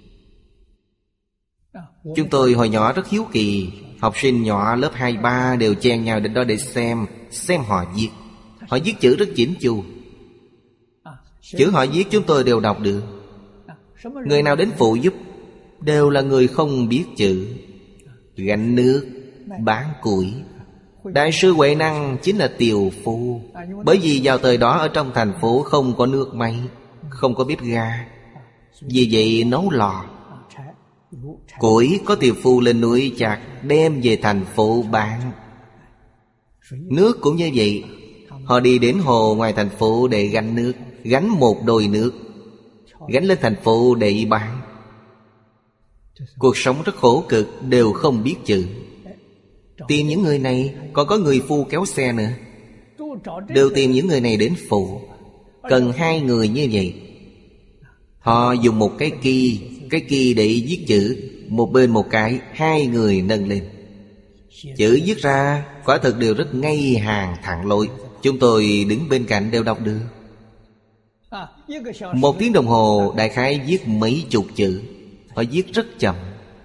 Chúng tôi hồi nhỏ rất hiếu kỳ. Học sinh nhỏ lớp 2, 3 đều chen nhau đến đó để xem họ viết. Họ viết chữ rất chỉnh chu. Chữ họ viết chúng tôi đều đọc được. Người nào đến phụ giúp đều là người không biết chữ. Gánh nước, bán củi. Đại sư Huệ Năng chính là tiều phu. Bởi vì vào thời đó ở trong thành phố không có nước máy, không có bếp ga. Vì vậy nấu lò. Củi có tiều phu lên núi chặt, đem về thành phố bán. Nước cũng như vậy. Họ đi đến hồ ngoài thành phố để gánh nước. Gánh một đồi nước, gánh lên thành phố để bán. Cuộc sống rất khổ cực, đều không biết chữ. Tìm những người này, còn có người phu kéo xe nữa. Đều tìm những người này đến phụ. Cần 2 người như vậy. Họ dùng một cái ki để viết chữ. Một bên một cái, 2 người nâng lên. Chữ viết ra quả thực đều rất ngay hàng thẳng lối. Chúng tôi đứng bên cạnh đều đọc được. 1 tiếng đồng hồ đại khái viết mấy chục chữ. Họ viết rất chậm.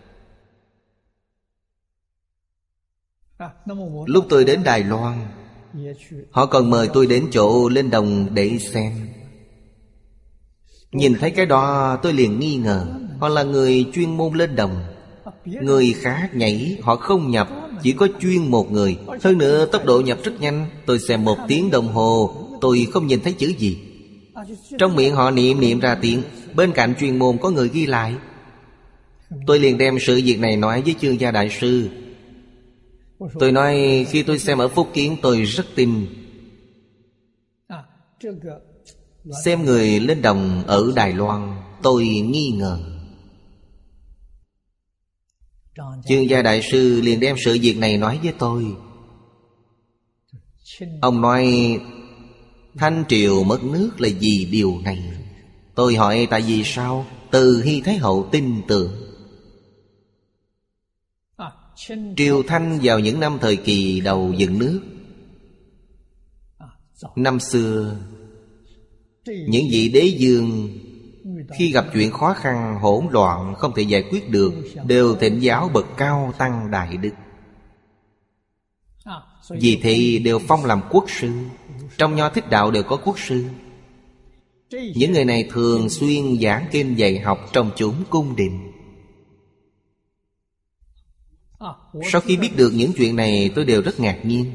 Lúc tôi đến Đài Loan, họ còn mời tôi đến chỗ lên đồng để xem. Nhìn thấy cái đó tôi liền nghi ngờ. Họ là người chuyên môn lên đồng. Người khác nhảy họ không nhập, chỉ có chuyên một người. Hơn nữa tốc độ nhập rất nhanh. Tôi xem 1 tiếng đồng hồ, tôi không nhìn thấy chữ gì. Trong miệng họ niệm ra tiếng. Bên cạnh chuyên môn có người ghi lại. Tôi liền đem sự việc này nói với Chương Gia Đại Sư. Tôi nói khi tôi xem ở Phúc Kiến tôi rất tin. Xem người lên đồng ở Đài Loan tôi nghi ngờ. Chương Gia Đại Sư liền đem sự việc này nói với tôi. Ông nói Thanh Triều mất nước là vì điều này. Tôi hỏi tại vì sao? Từ Hy Thái Hậu tin tưởng. Triều Thanh vào những năm thời kỳ đầu dựng nước, năm xưa những vị đế vương khi gặp chuyện khó khăn hỗn loạn không thể giải quyết được, đều thỉnh giáo bậc cao tăng đại đức. Vì thế đều phong làm quốc sư. Trong Nho Thích Đạo đều có quốc sư. Những người này thường xuyên giảng kinh dạy học trong chốn cung đình. Sau khi biết được những chuyện này tôi đều rất ngạc nhiên.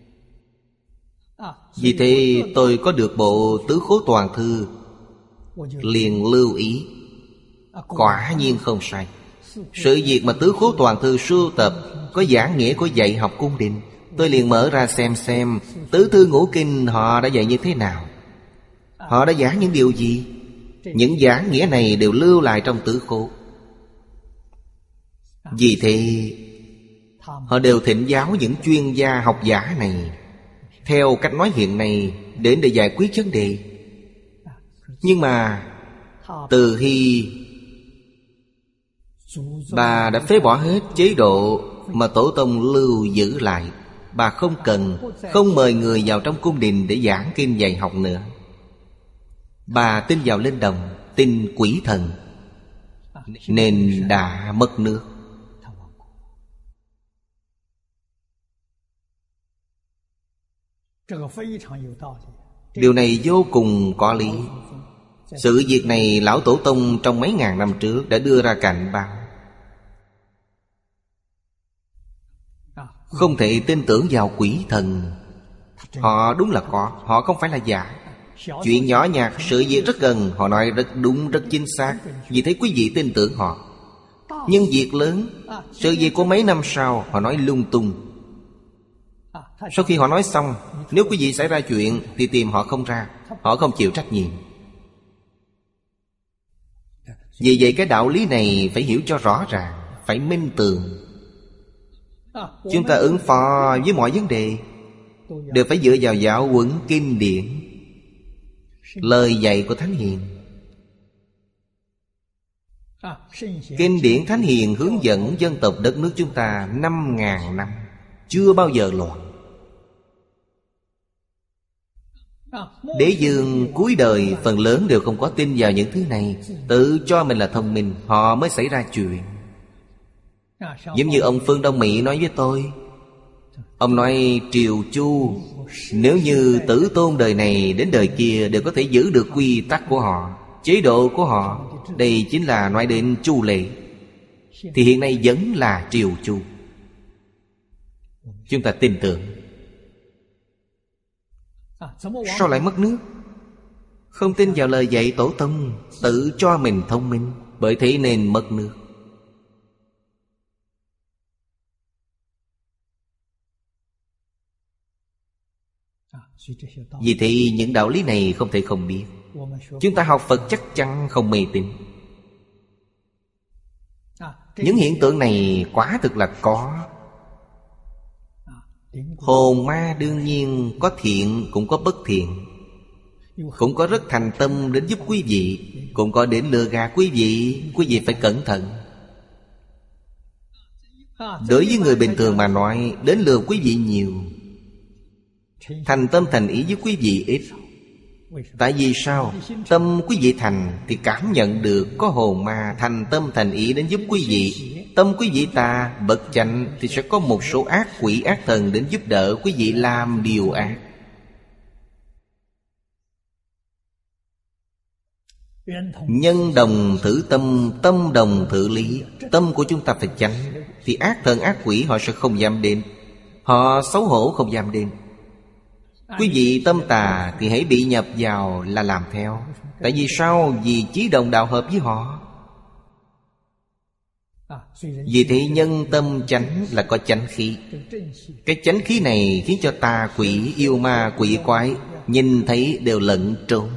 Vì thế tôi có được bộ Tứ Khố Toàn Thư, liền lưu ý. Quả nhiên không sai. Sự việc mà Tứ Khố Toàn Thư sưu tập có giảng nghĩa của dạy học cung đình. Tôi liền mở ra xem Tứ Thư Ngũ Kinh họ đã dạy như thế nào, họ đã giảng những điều gì. Những giảng nghĩa này đều lưu lại trong Tứ Khố. Vì thế họ đều thỉnh giáo những chuyên gia học giả này theo cách nói hiện nay đến để giải quyết vấn đề. Nhưng mà Từ Hy bà đã phế bỏ hết chế độ mà tổ tông lưu giữ lại. Bà không cần, không mời người vào trong cung đình để giảng kinh dạy học nữa. Bà tin vào lên đồng, tin quỷ thần, nên đã mất nước. Điều này vô cùng có lý. Sự việc này lão tổ tông trong mấy ngàn năm trước đã đưa ra cảnh báo. Không thể tin tưởng vào quỷ thần. Họ đúng là có, họ không phải là giả. Chuyện nhỏ nhặt, sự việc rất gần, họ nói rất đúng, rất chính xác. Vì thế quý vị tin tưởng họ. Nhưng việc lớn, sự việc của mấy năm sau, họ nói lung tung. Sau khi họ nói xong, nếu quý vị xảy ra chuyện thì tìm họ không ra. Họ không chịu trách nhiệm. Vì vậy cái đạo lý này phải hiểu cho rõ ràng, phải minh tường. Chúng ta ứng phó với mọi vấn đề đều phải dựa vào giáo huấn kinh điển. lời dạy của Thánh Hiền. Kinh điển Thánh Hiền hướng dẫn dân tộc đất nước chúng ta 5.000 năm, chưa bao giờ loạn. Đế vương cuối đời phần lớn đều không có tin vào những thứ này, tự cho mình là thông minh, họ mới xảy ra chuyện. Giống như ông Phương Đông Mỹ nói với tôi, ông nói Triều Chu, nếu như tử tôn đời này đến đời kia đều có thể giữ được quy tắc của họ, chế độ của họ, đây chính là nói đến Chu lệ, thì hiện nay vẫn là Triều Chu. Chúng ta tin tưởng. Sao lại mất nước? Không tin vào lời dạy tổ tông, tự cho mình thông minh, bởi thế nên mất nước. Vì thế những đạo lý này không thể không biết. Chúng ta học Phật chắc chắn không mê tín. Những hiện tượng này quả thực là có. Hồn ma đương nhiên có thiện cũng có bất thiện, cũng có rất thành tâm đến giúp quý vị, cũng có đến lừa gạt quý vị phải cẩn thận. Đối với người bình thường mà nói, đến lừa quý vị nhiều, thành tâm thành ý với quý vị ít. Tại vì sao? Tâm quý vị thành thì cảm nhận được có hồn ma thành tâm thành ý đến giúp quý vị. Tâm quý vị ta bất chánh thì sẽ có một số ác quỷ ác thần đến giúp đỡ quý vị làm điều ác. Nhân đồng thử tâm, tâm đồng thử lý. Tâm của chúng ta phải chánh, thì ác thần ác quỷ họ sẽ không dám đến, họ xấu hổ không dám đến. Quý vị tâm tà thì hãy bị nhập vào là làm theo. Tại vì sao? Vì chí đồng đạo hợp với họ. Vì thế nhân tâm chánh là có chánh khí. Cái chánh khí này khiến cho tà quỷ, yêu ma, quỷ quái nhìn thấy đều lẫn trốn.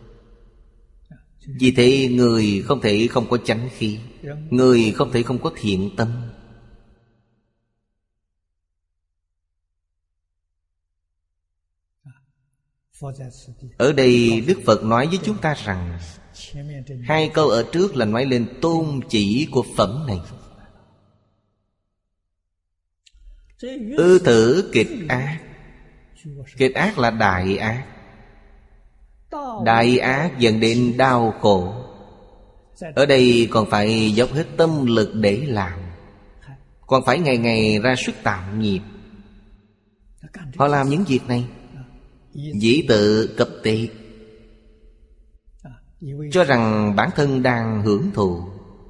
Vì thế người không thể không có chánh khí, người không thể không có thiện tâm. Ở đây Đức Phật nói với chúng ta rằng, hai câu ở trước là nói lên tôn chỉ của phẩm này. Ư thử kịch ác. Kịch ác là đại ác. Đại ác dẫn đến đau khổ. Ở đây còn phải dốc hết tâm lực để làm, còn phải ngày ngày ra sức tạo nghiệp. Họ làm những việc này dĩ tự cập tệ, cho rằng bản thân đang hưởng thụ.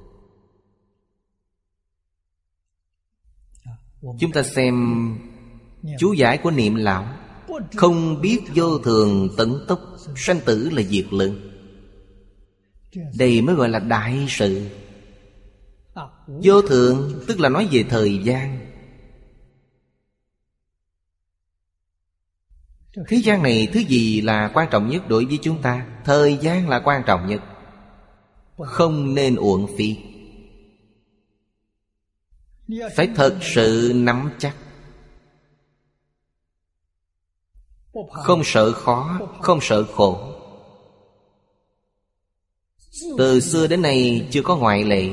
Chúng ta xem chú giải của Niệm Lão, không biết vô thường tận tốc, sanh tử là việc lớn. Đây mới gọi là đại sự. Vô thường tức là nói về thời gian. Thế gian này thứ gì là quan trọng nhất đối với chúng ta? Thời gian là quan trọng nhất, không nên uổng phí. Phải thật sự nắm chắc, không sợ khó, không sợ khổ. Từ xưa đến nay chưa có ngoại lệ.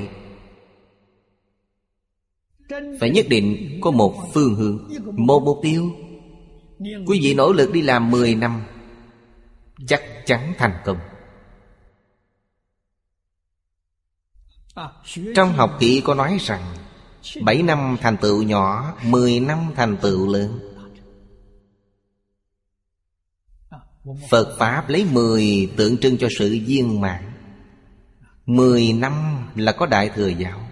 Phải nhất định có một phương hướng, một mục tiêu. Quý vị nỗ lực đi làm 10 năm, chắc chắn thành công. Trong học kỹ có nói rằng 7 năm thành tựu nhỏ, 10 năm thành tựu lớn. Phật Pháp lấy 10 tượng trưng cho sự viên mãn. 10 năm là có Đại Thừa Giáo.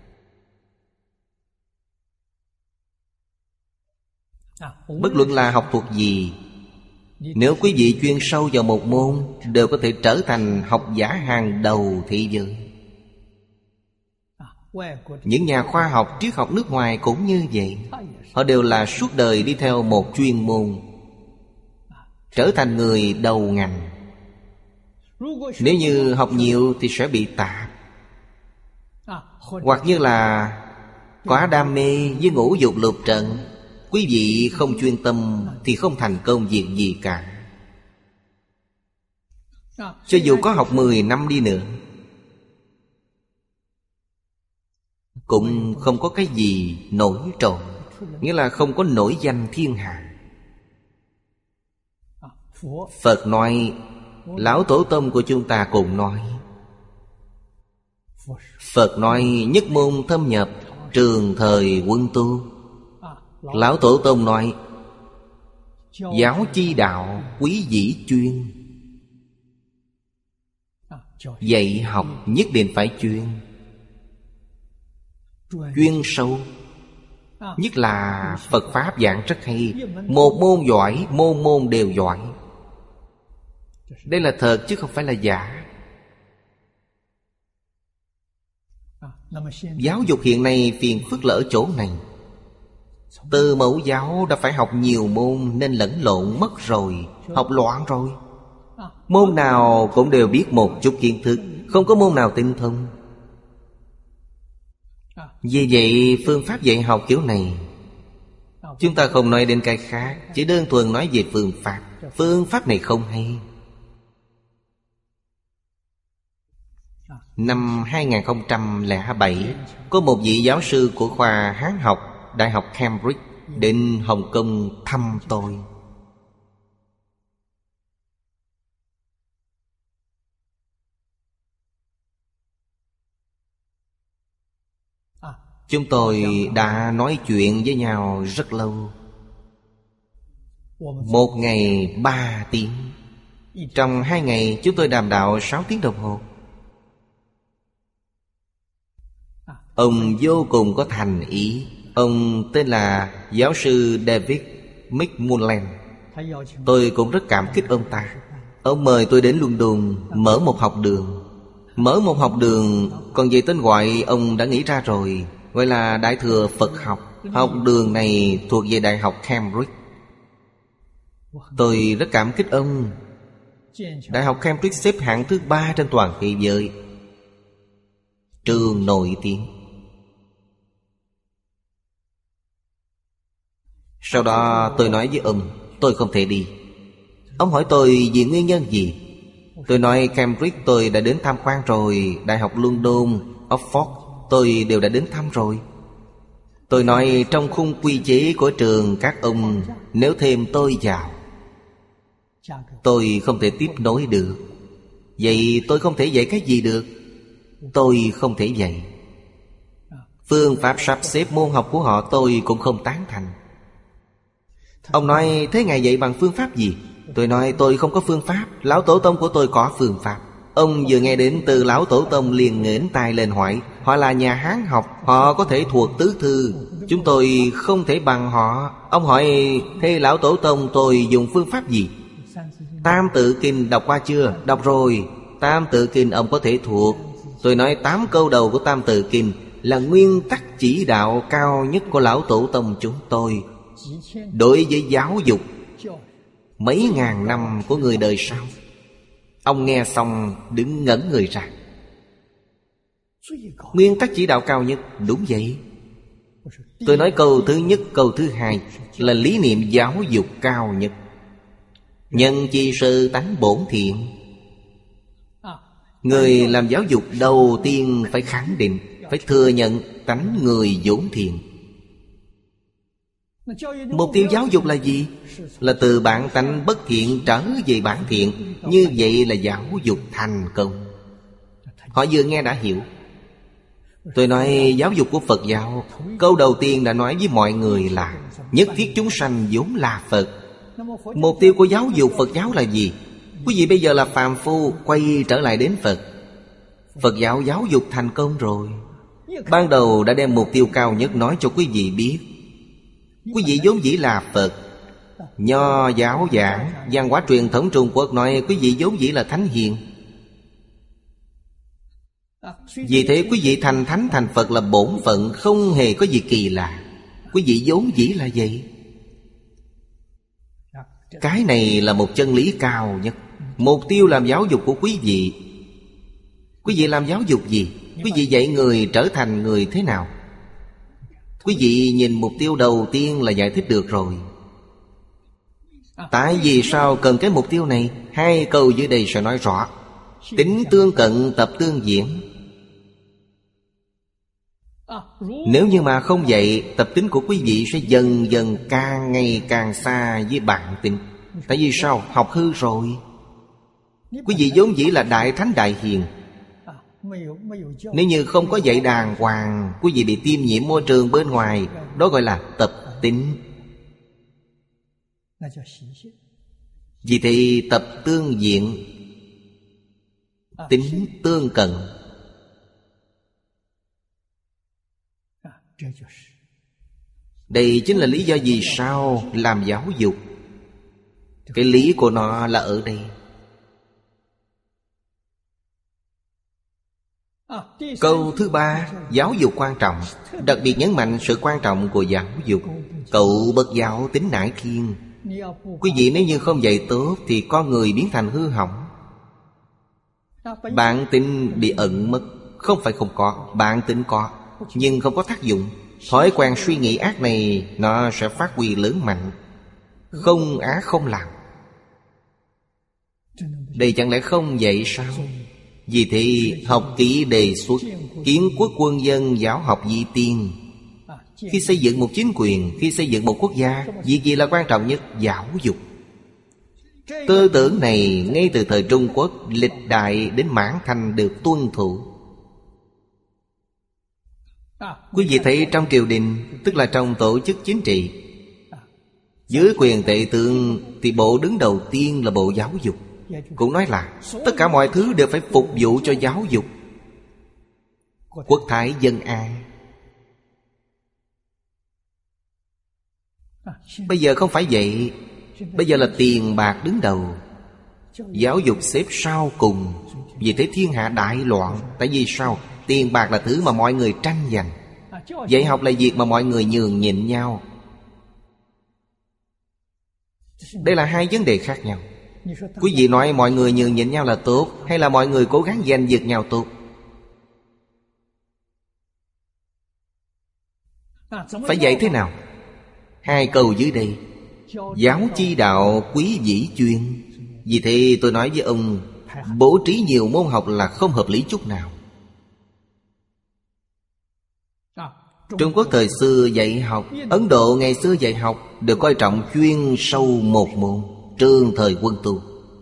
Bất luận là học thuộc gì, nếu quý vị chuyên sâu vào một môn, đều có thể trở thành học giả hàng đầu thế giới. Những nhà khoa học, triết học nước ngoài cũng như vậy. Họ đều là suốt đời đi theo một chuyên môn, trở thành người đầu ngành. Nếu như học nhiều thì sẽ bị tạp, hoặc như là quá đam mê với ngũ dục lục trần. Quý vị không chuyên tâm thì không thành công việc gì cả. Cho dù có học 10 năm đi nữa cũng không có cái gì nổi trội. Nghĩa là không có nổi danh thiên hạ. Phật nói, Lão Tổ Tông của chúng ta cũng nói. Phật nói nhất môn thâm nhập, trường thời quân tu. Lão Tổ Tông nói, giáo chi đạo quý dĩ chuyên. Dạy học nhất định phải chuyên. Chuyên sâu. Nhất là Phật Pháp giảng rất hay. Một môn giỏi, môn môn đều giỏi. Đây là thật chứ không phải là giả. Giáo dục hiện nay phiền phức là ở chỗ này. Từ mẫu giáo đã phải học nhiều môn nên lẫn lộn mất rồi, học loạn rồi. Môn nào cũng đều biết một chút kiến thức, không có môn nào tinh thông. Vì vậy phương pháp dạy học kiểu này, chúng ta không nói đến cái khác, chỉ đơn thuần nói về phương pháp. Phương pháp này không hay. Năm 2007, có một vị giáo sư của khoa Hán học Đại học Cambridge đến Hồng Kông thăm tôi. Chúng tôi đã nói chuyện với nhau rất lâu. Một ngày 3 tiếng. Trong 2 ngày chúng tôi đàm đạo 6 tiếng đồng hồ. Ông vô cùng có thành ý. Ông tên là giáo sư David McMullen. Tôi cũng rất cảm kích ông ta. Ông mời tôi đến London mở một học đường. Mở một học đường, còn về tên gọi ông đã nghĩ ra rồi, gọi là Đại Thừa Phật học. Học đường này thuộc về Đại học Cambridge. Tôi rất cảm kích ông. Đại học Cambridge xếp hạng thứ 3 trên toàn thế giới. Trường nổi tiếng. Sau đó tôi nói với ông, tôi không thể đi. Ông hỏi tôi vì nguyên nhân gì. Tôi nói Cambridge tôi đã đến tham quan rồi, Đại học London, Oxford tôi đều đã đến thăm rồi. Tôi nói trong khung quy chế của trường các ông, nếu thêm tôi vào, tôi không thể tiếp nối được. Vậy tôi không thể dạy cái gì được. Tôi không thể dạy. Phương pháp sắp xếp môn học của họ tôi cũng không tán thành. Ông nói thế ngài dạy bằng phương pháp gì? Tôi nói tôi không có phương pháp. Lão Tổ Tông của tôi có phương pháp. Ông vừa nghe đến từ Lão Tổ Tông liền ngẩng tai lên hỏi. Họ là nhà Hán học, họ có thể thuộc tứ thư, chúng tôi không thể bằng họ. Ông hỏi thế Lão Tổ Tông tôi dùng phương pháp gì? Tam Tự Kinh đọc qua chưa? Đọc rồi. Tam Tự Kinh ông có thể thuộc. Tôi nói 8 câu đầu của Tam Tự Kinh là nguyên tắc chỉ đạo cao nhất của Lão Tổ Tông chúng tôi đối với giáo dục mấy ngàn năm của người đời sau. Ông nghe xong đứng ngẩn người ra. Nguyên tắc chỉ đạo cao nhất, đúng vậy. Tôi nói câu thứ nhất, câu thứ hai là lý niệm giáo dục cao nhất. Nhân chi sư tánh bổn thiện. Người làm giáo dục đầu tiên phải khẳng định, phải thừa nhận tánh người vốn thiện. Mục tiêu giáo dục là gì? Là từ bản tánh bất thiện trở về bản thiện. Như vậy là giáo dục thành công. Họ vừa nghe đã hiểu. Tôi nói giáo dục của Phật giáo, câu đầu tiên đã nói với mọi người là nhất thiết chúng sanh vốn là Phật. Mục tiêu của giáo dục Phật giáo là gì? Quý vị bây giờ là phàm phu, quay trở lại đến Phật. Phật giáo giáo dục thành công rồi. Ban đầu đã đem mục tiêu cao nhất nói cho quý vị biết. Quý vị vốn dĩ là Phật. Nho giáo giảng, văn hóa truyền thống Trung Quốc nói quý vị vốn dĩ là thánh hiền. Vì thế quý vị thành thánh thành Phật là bổn phận, không hề có gì kỳ lạ. Quý vị vốn dĩ là vậy. Cái này là một chân lý cao nhất. Mục tiêu làm giáo dục của quý vị. Quý vị làm giáo dục gì? Quý vị dạy người trở thành người thế nào? Quý vị nhìn mục tiêu đầu tiên là giải thích được rồi. Tại vì sao cần cái mục tiêu này? Hai câu dưới đây sẽ nói rõ. Tính tương cận, tập tương diễn. Nếu như mà không vậy, tập tính của quý vị sẽ dần dần càng ngày càng xa với bản tính. Tại vì sao? Học hư rồi. Quý vị vốn dĩ là đại thánh đại hiền. Nếu như không có dạy đàng hoàng, quý vị bị tiêm nhiễm môi trường bên ngoài, đó gọi là tập tính. Vì thì tập tương diện, tính tương cận. Đây chính là lý do vì sao làm giáo dục. Cái lý của nó là ở đây. Câu thứ ba, giáo dục quan trọng. Đặc biệt nhấn mạnh sự quan trọng của giáo dục. Cậu bậc giáo tính nải thiên. Quý vị nếu như không dạy tốt thì con người biến thành hư hỏng. Bản tính bị ẩn mất. Không phải không có, bản tính có, nhưng không có tác dụng. Thói quen suy nghĩ ác này nó sẽ phát huy lớn mạnh. Không ác không làm. Đây chẳng lẽ không vậy sao? Vì thế học kỹ đề xuất kiến quốc quân dân giáo học di tiên. Khi xây dựng một chính quyền, khi xây dựng một quốc gia, việc gì là quan trọng nhất? Giáo dục. Tư tưởng này ngay từ thời Trung Quốc lịch đại đến Mãn Thanh được tuân thủ. Quý vị thấy trong triều đình, tức là trong tổ chức chính trị, dưới quyền tể tướng thì bộ đứng đầu tiên là bộ giáo dục. Cũng nói là tất cả mọi thứ đều phải phục vụ cho giáo dục. Quốc thái dân an. Bây giờ không phải vậy. Bây giờ là tiền bạc đứng đầu, giáo dục xếp sau cùng. Vì thế thiên hạ đại loạn. Tại vì sao? Tiền bạc là thứ mà mọi người tranh giành. Dạy học là việc mà mọi người nhường nhịn nhau. Đây là hai vấn đề khác nhau. Quý vị nói mọi người nhường nhịn nhau là tốt, hay là mọi người cố gắng giành giật nhau tốt? Phải dạy thế nào? Hai câu dưới đây. Giáo chi đạo quý vĩ chuyên. Vì thế tôi nói với ông, bố trí nhiều môn học là không hợp lý chút nào. Trung Quốc thời xưa dạy học, Ấn Độ ngày xưa dạy học đều coi trọng chuyên sâu một môn. Trương thời Quân Tu,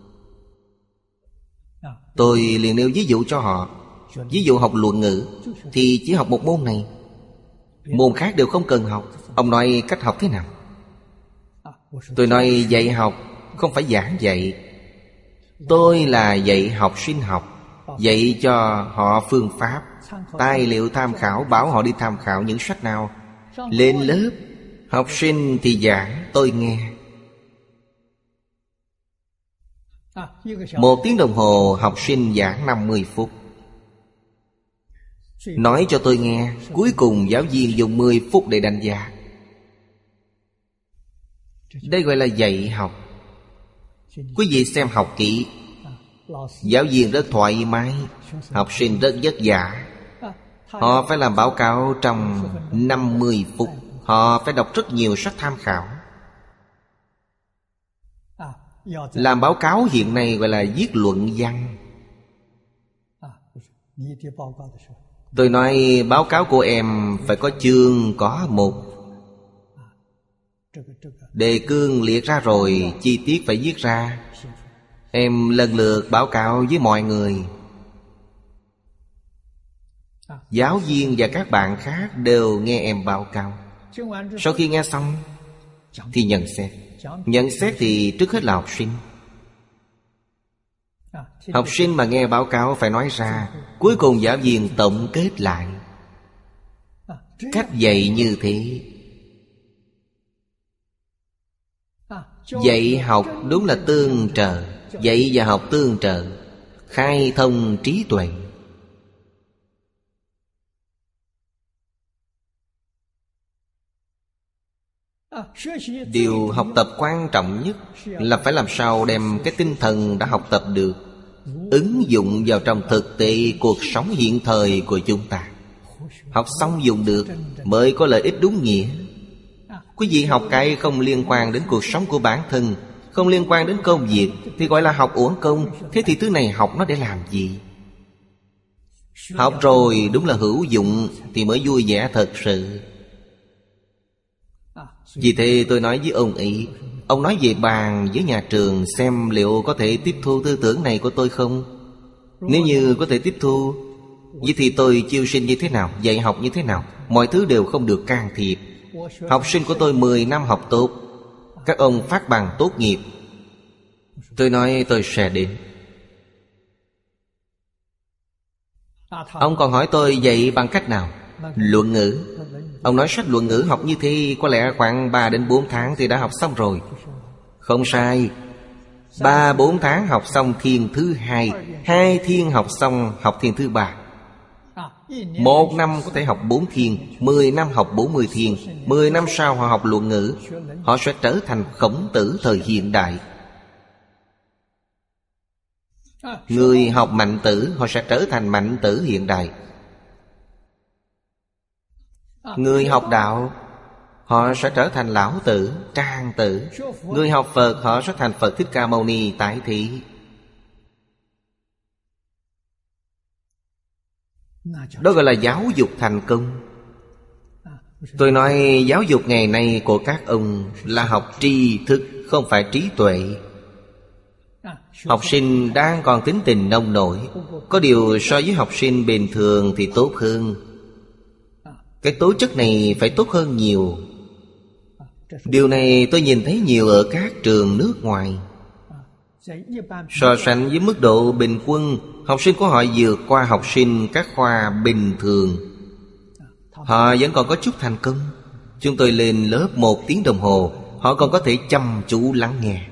tôi liền nêu ví dụ cho họ. Ví dụ học luận ngữ thì chỉ học một môn này, môn khác đều không cần học. Ông nói cách học thế nào? Tôi nói dạy học không phải giảng dạy. Tôi là dạy học sinh học, dạy cho họ phương pháp, tài liệu tham khảo, bảo họ đi tham khảo những sách nào. Lên lớp, học sinh thì giảng, tôi nghe. 1 tiếng đồng hồ học sinh giảng 50 phút. Nói cho tôi nghe, cuối cùng giáo viên dùng 10 phút để đánh giá. Đây gọi là dạy học. Quý vị xem học kỹ. Giáo viên rất thoải mái, học sinh rất vất vả. Họ phải làm báo cáo trong 50 phút. Họ phải đọc rất nhiều sách tham khảo. Làm báo cáo hiện nay gọi là viết luận văn. Tôi nói báo cáo của em phải có chương, có mục, đề cương liệt ra rồi, chi tiết phải viết ra. Em lần lượt báo cáo với mọi người. Giáo viên và các bạn khác đều nghe em báo cáo. Sau khi nghe xong thì nhận xét. Nhận xét thì trước hết là học sinh. Học sinh mà nghe báo cáo phải nói ra. Cuối cùng giáo viên tổng kết lại. Cách dạy như thế. Dạy học đúng là tương trợ. Dạy và học tương trợ, khai thông trí tuệ. Điều học tập quan trọng nhất là phải làm sao đem cái tinh thần đã học tập được ứng dụng vào trong thực tế cuộc sống hiện thời của chúng ta. Học xong dùng được mới có lợi ích đúng nghĩa. Quý vị học cái không liên quan đến cuộc sống của bản thân, không liên quan đến công việc thì gọi là học uổng công. Thế thì thứ này học nó để làm gì? Học rồi đúng là hữu dụng thì mới vui vẻ thật sự. Vì thế tôi nói với ông ấy, ông nói về bàn với nhà trường xem liệu có thể tiếp thu tư tưởng này của tôi không. Nếu như có thể tiếp thu, vậy thì tôi chiêu sinh như thế nào, dạy học như thế nào, mọi thứ đều không được can thiệp. Học sinh của tôi 10 năm học tốt, các ông phát bằng tốt nghiệp. Tôi nói tôi sẽ đến. Ông còn hỏi tôi dạy bằng cách nào? Luận ngữ. Ông nói sách luận ngữ học như thế có lẽ khoảng 3 đến 4 tháng thì đã học xong rồi. Không sai. 3-4 tháng học xong thiên thứ 2, 2 thiên học xong học thiên thứ 3. 1 năm có thể học 4 thiên, 10 năm học 40 thiên. 10 năm sau họ học luận ngữ, họ sẽ trở thành Khổng Tử thời hiện đại. Người học Mạnh Tử, họ sẽ trở thành Mạnh Tử hiện đại. Người học đạo, họ sẽ trở thành Lão Tử, Trang Tử. Người học Phật, họ sẽ thành Phật Thích Ca Mâu Ni, Tại Thị. Đó gọi là giáo dục thành công. Tôi nói giáo dục ngày nay của các ông là học tri thức, không phải trí tuệ. Học sinh đang còn tính tình nông nổi, có điều so với học sinh bình thường thì tốt hơn. Cái tố chất này phải tốt hơn nhiều. Điều này tôi nhìn thấy nhiều ở các trường nước ngoài. So sánh với mức độ bình quân, học sinh của họ vượt qua học sinh các khoa bình thường. Họ vẫn còn có chút thành công. Chúng tôi lên lớp 1 tiếng đồng hồ, họ còn có thể chăm chú lắng nghe.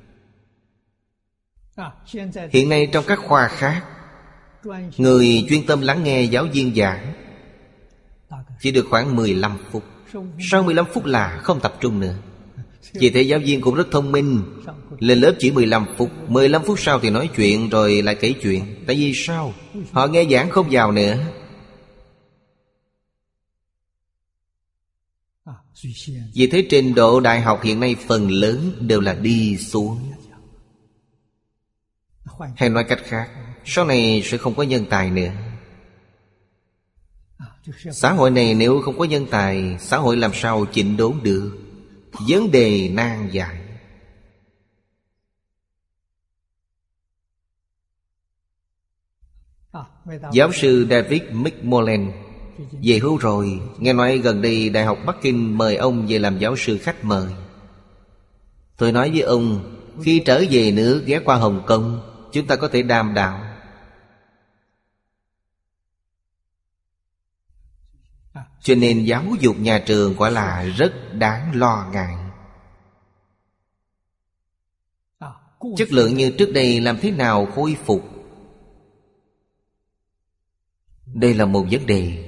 Hiện nay trong các khoa khác, người chuyên tâm lắng nghe giáo viên giảng chỉ được khoảng 15 phút. Sau 15 phút là không tập trung nữa. Vì thế giáo viên cũng rất thông minh. Lên lớp chỉ 15 phút, 15 phút sau thì nói chuyện rồi lại kể chuyện. Tại vì sao? Họ nghe giảng không vào nữa. Vì thế trình độ đại học hiện nay phần lớn đều là đi xuống. Hay nói cách khác, sau này sẽ không có nhân tài nữa. Xã hội này nếu không có nhân tài, xã hội làm sao chỉnh đốn được? Vấn đề nan giải. Giáo sư David McMullen về hưu rồi. Nghe nói gần đây Đại học Bắc Kinh mời ông về làm giáo sư khách mời. Tôi nói với ông, khi trở về nước ghé qua Hồng Kông, chúng ta có thể đàm đạo. Cho nên giáo dục nhà trường quả là rất đáng lo ngại. Chất lượng như trước đây làm thế nào khôi phục? Đây là một vấn đề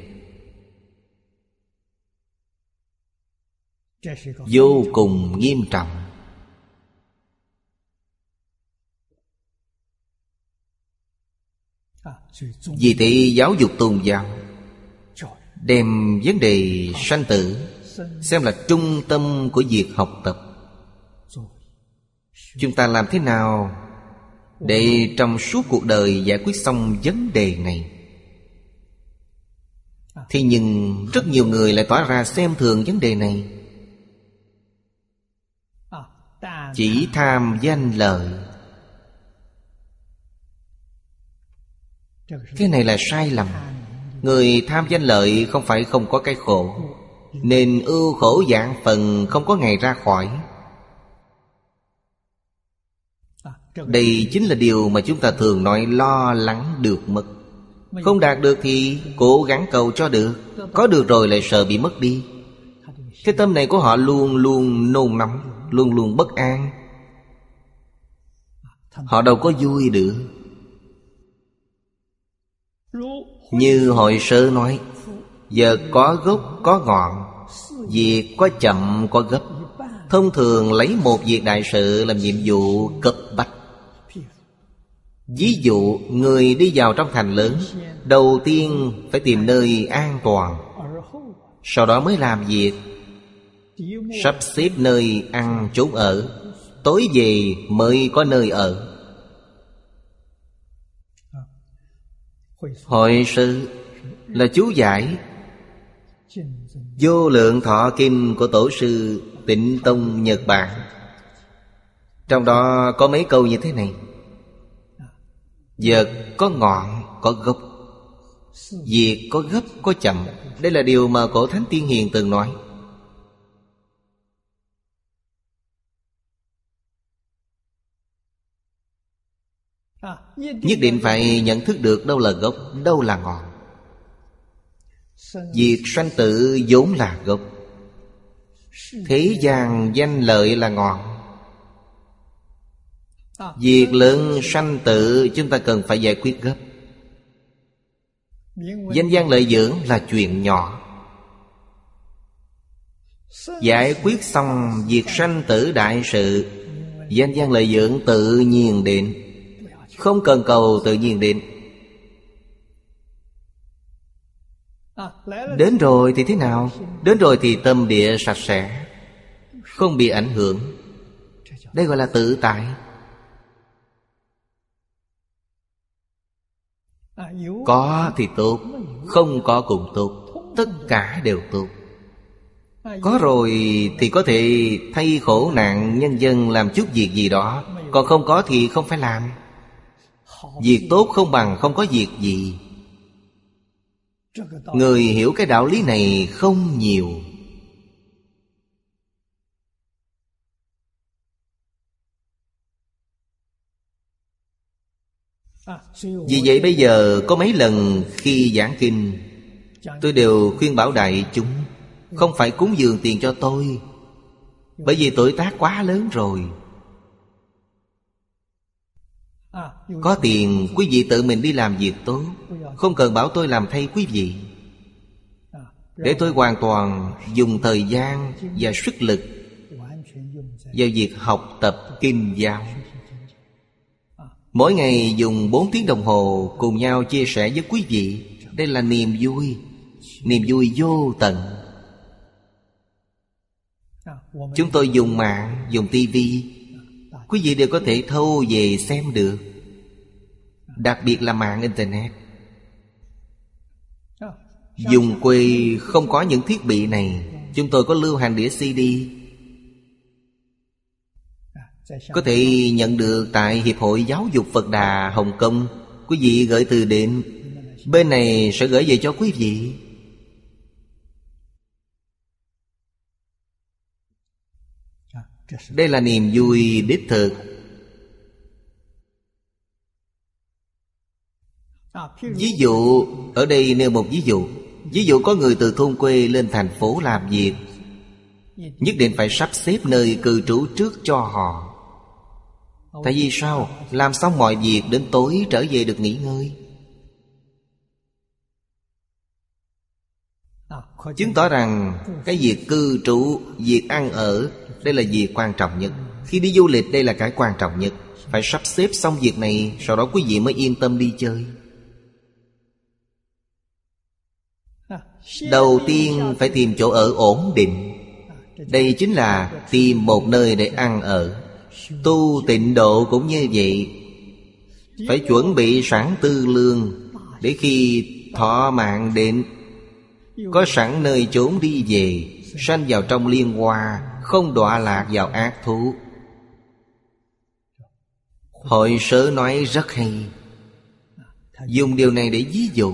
vô cùng nghiêm trọng. Vì thế giáo dục tôn giáo đem vấn đề sanh tử xem là trung tâm của việc học tập. Chúng ta làm thế nào để trong suốt cuộc đời giải quyết xong vấn đề này? Thế nhưng rất nhiều người lại tỏ ra xem thường vấn đề này, chỉ tham danh lợi. Cái này là sai lầm. Người tham danh lợi không phải không có cái khổ, nên ưu khổ vạn phần, không có ngày ra khỏi. Đây chính là điều mà chúng ta thường nói lo lắng được mất. Không đạt được thì cố gắng cầu cho được. Có được rồi lại sợ bị mất đi. Cái tâm này của họ luôn luôn nôn nóng, luôn luôn bất an. Họ đâu có vui được. Như Hội Sơ nói, giờ có gốc có ngọn, việc có chậm có gấp. Thông thường lấy một việc đại sự làm nhiệm vụ cấp bách. Ví dụ người đi vào trong thành lớn, đầu tiên phải tìm nơi an toàn, sau đó mới làm việc. Sắp xếp nơi ăn trốn ở, tối về mới có nơi ở. Hội sự là chú giải Vô Lượng Thọ Kinh của Tổ sư Tịnh Tông Nhật Bản. Trong đó có mấy câu như thế này: vật có ngọn, có gốc. Việc có gấp, có chậm. Đây là điều mà cổ Thánh Tiên Hiền từng nói. Nhất định phải nhận thức được đâu là gốc, đâu là ngọn. Việc sanh tử vốn là gốc, thế gian danh lợi là ngọn. Việc lượng sanh tử chúng ta cần phải giải quyết gấp. Danh văn lợi dưỡng là chuyện nhỏ. Giải quyết xong việc sanh tử đại sự, danh văn lợi dưỡng tự nhiên đến. Không cần cầu tự nhiên đến. Đến rồi thì thế nào? Đến rồi thì tâm địa sạch sẽ, không bị ảnh hưởng. Đây gọi là tự tại. Có thì tốt, không có cũng tốt. Tất cả đều tốt. Có rồi thì có thể thay khổ nạn nhân dân làm chút việc gì đó. Còn không có thì không phải làm. Việc tốt không bằng không có việc gì. Người hiểu cái đạo lý này không nhiều. Vì vậy bây giờ có mấy lần khi giảng kinh, tôi đều khuyên bảo đại chúng không phải cúng dường tiền cho tôi, bởi vì tuổi tác quá lớn rồi. Có tiền quý vị tự mình đi làm việc tốt, không cần bảo tôi làm thay quý vị. Để tôi hoàn toàn dùng thời gian và sức lực vào việc học tập kinh giáo. Mỗi ngày dùng 4 tiếng đồng hồ cùng nhau chia sẻ với quý vị. Đây là niềm vui, niềm vui vô tận. Chúng tôi dùng mạng, dùng tivi, quý vị đều có thể thâu về xem được. Đặc biệt là mạng Internet. Dùng quê không có những thiết bị này, chúng tôi có lưu hành đĩa CD, có thể nhận được tại Hiệp hội Giáo dục Phật Đà Hồng Kông. Quý vị gửi từ đến, bên này sẽ gửi về cho quý vị. Đây là niềm vui đích thực. Ví dụ, ở đây nêu một ví dụ. Ví dụ có người từ thôn quê lên thành phố làm việc, nhất định phải sắp xếp nơi cư trú trước cho họ. Tại vì sao? Làm xong mọi việc đến tối trở về được nghỉ ngơi. Chứng tỏ rằng cái việc cư trú, việc ăn ở, đây là việc quan trọng nhất. Khi đi du lịch đây là cái quan trọng nhất. Phải sắp xếp xong việc này, sau đó quý vị mới yên tâm đi chơi. Đầu tiên phải tìm chỗ ở ổn định. Đây chính là tìm một nơi để ăn ở. Tu tịnh độ cũng như vậy. Phải chuẩn bị sẵn tư lương, để khi thọ mạng đến, có sẵn nơi trốn đi về, sanh vào trong liên hoa, không đọa lạc vào ác thú. Hội Sớ nói rất hay, dùng điều này để ví dụ.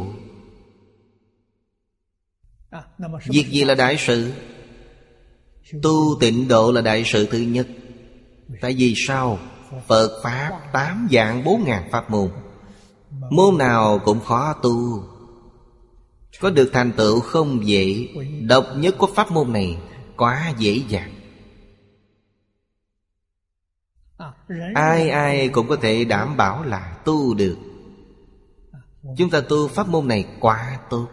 Việc gì là đại sự? Tu tịnh độ là đại sự thứ nhất. Tại vì sao? Phật Pháp 8 vạn 4.000 pháp môn, môn nào cũng khó tu. Có được thành tựu không dễ. Độc nhất của pháp môn này quá dễ dàng. Ai ai cũng có thể đảm bảo là tu được. Chúng ta tu pháp môn này quá tốt.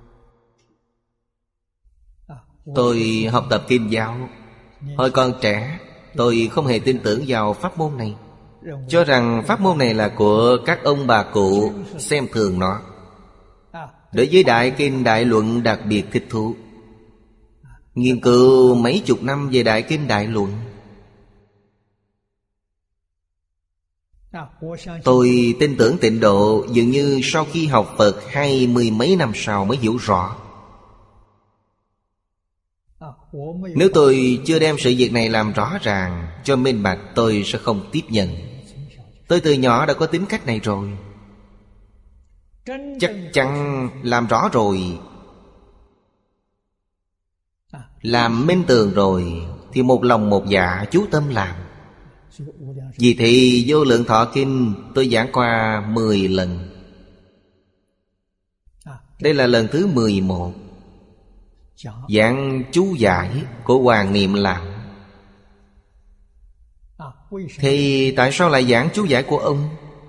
Tôi học tập kinh giáo, hồi còn trẻ, tôi không hề tin tưởng vào pháp môn này, cho rằng pháp môn này là của các ông bà cụ, xem thường nó. Đối với Đại Kinh Đại Luận đặc biệt thích thú, nghiên cứu mấy chục năm về Đại Kinh Đại Luận. Tôi tin tưởng Tịnh Độ dường như sau khi học Phật 20 mấy năm sau mới hiểu rõ. Nếu tôi chưa đem sự việc này làm rõ ràng cho minh bạch, tôi sẽ không tiếp nhận. Tôi từ nhỏ đã có tính cách này rồi. Chắc chắn làm rõ rồi, làm minh tường rồi, thì một lòng một dạ chú tâm làm. Vì thì Vô Lượng Thọ Kinh tôi giảng qua 10 lần. Đây là lần thứ 11. Giảng chú giải của Hoàng Niệm Lạc. Thì tại sao lại giảng chú giải của ông?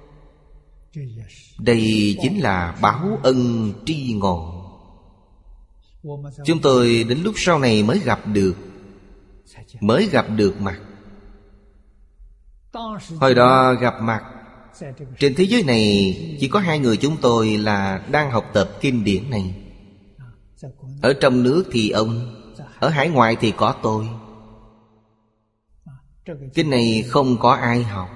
Đây chính là báo ân tri ngộ. Chúng tôi đến lúc sau này mới gặp được mặt. Hồi đó gặp mặt, trên thế giới này chỉ có 2 người chúng tôi là đang học tập kinh điển này. Ở trong nước thì ông, ở hải ngoại thì có tôi. Kinh này không có ai học.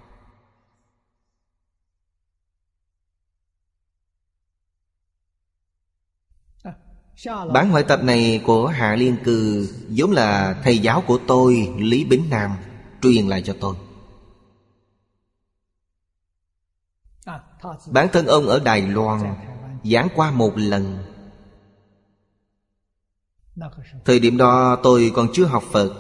Bản hội tập này của Hạ Liên Cư vốn là thầy giáo của tôi, Lý Bính Nam, truyền lại cho tôi. Bản thân ông ở Đài Loan giảng qua 1 lần. Thời điểm đó tôi còn chưa học Phật.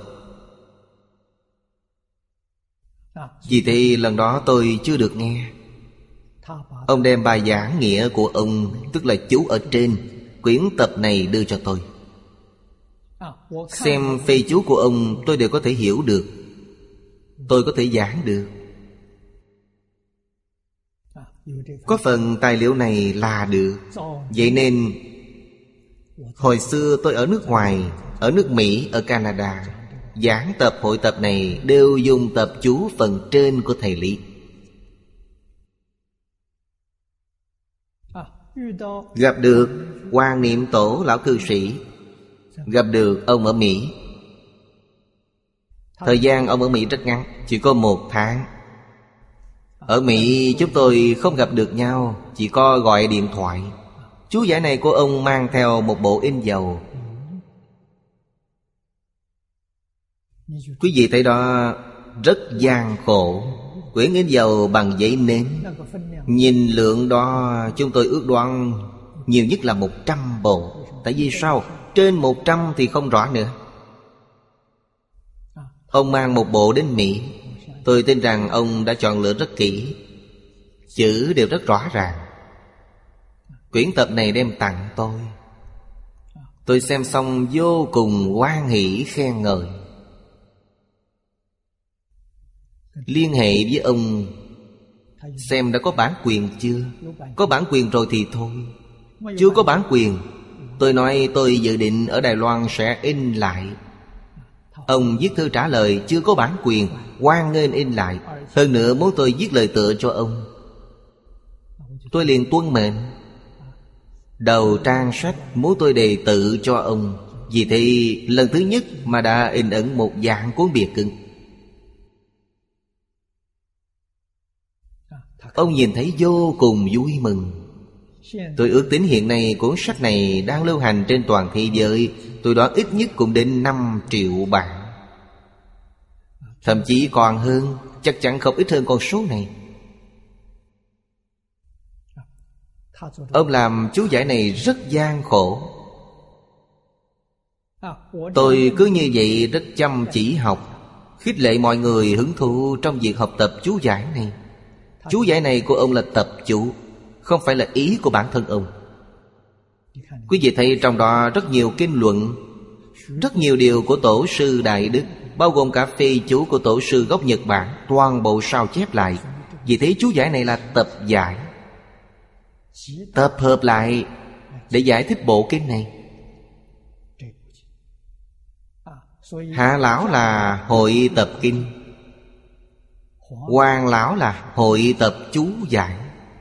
Vì thế lần đó tôi chưa được nghe. Ông đem bài giảng nghĩa của ông, tức là chú ở trên quyển tập này đưa cho tôi. Xem phê chú của ông tôi đều có thể hiểu được, tôi có thể giảng được. Có phần tài liệu này là được. Vậy nên hồi xưa tôi ở nước ngoài, ở nước Mỹ, ở Canada, giảng tập hội tập này đều dùng tập chú phần trên của thầy Lý. Gặp được Hoàng Niệm Tổ lão cư sĩ, gặp được ông ở Mỹ. Thời gian ông ở Mỹ rất ngắn, chỉ có 1 tháng. Ở Mỹ chúng tôi không gặp được nhau, chỉ có gọi điện thoại. Chú giải này của ông mang theo một bộ in dầu. Quý vị thấy đó, rất gian khổ. Quyển in dầu bằng giấy nến. Nhìn lượng đó chúng tôi ước đoán nhiều nhất là 100 bộ. Tại vì sao? Trên 100 thì không rõ nữa. Ông mang một bộ đến Mỹ. Tôi tin rằng ông đã chọn lựa rất kỹ, chữ đều rất rõ ràng. Quyển tập này đem tặng tôi. Tôi xem xong vô cùng hoan hỷ khen ngợi. Liên hệ với ông xem đã có bản quyền chưa. Có bản quyền rồi thì thôi. Chưa có bản quyền, tôi nói tôi dự định ở Đài Loan sẽ in lại. Ông viết thư trả lời chưa có bản quyền, hoan nghênh in lại. Hơn nữa muốn tôi viết lời tựa cho ông. Tôi liền tuân mệnh. Đầu trang sách muốn tôi đề tự cho ông. Vì thế lần thứ nhất mà đã in ấn một dạng cuốn bìa cứng. Ông nhìn thấy vô cùng vui mừng. Tôi ước tính hiện nay cuốn sách này đang lưu hành trên toàn thế giới, tôi đoán ít nhất cũng đến 5 triệu bản. Thậm chí còn hơn, chắc chắn không ít hơn con số này. Ông làm chú giải này rất gian khổ. Tôi cứ như vậy rất chăm chỉ học, khích lệ mọi người hứng thú trong việc học tập chú giải này. Chú giải này của ông là tập chú, không phải là ý của bản thân ông. Quý vị thấy trong đó rất nhiều kinh luận, rất nhiều điều của Tổ sư Đại Đức, bao gồm cả phê chú của Tổ sư gốc Nhật Bản, toàn bộ sao chép lại. Vì thế chú giải này là tập giải, tập hợp lại để giải thích bộ kinh này. Hạ lão là hội tập kinh, Hoàng lão là hội tập chú giải.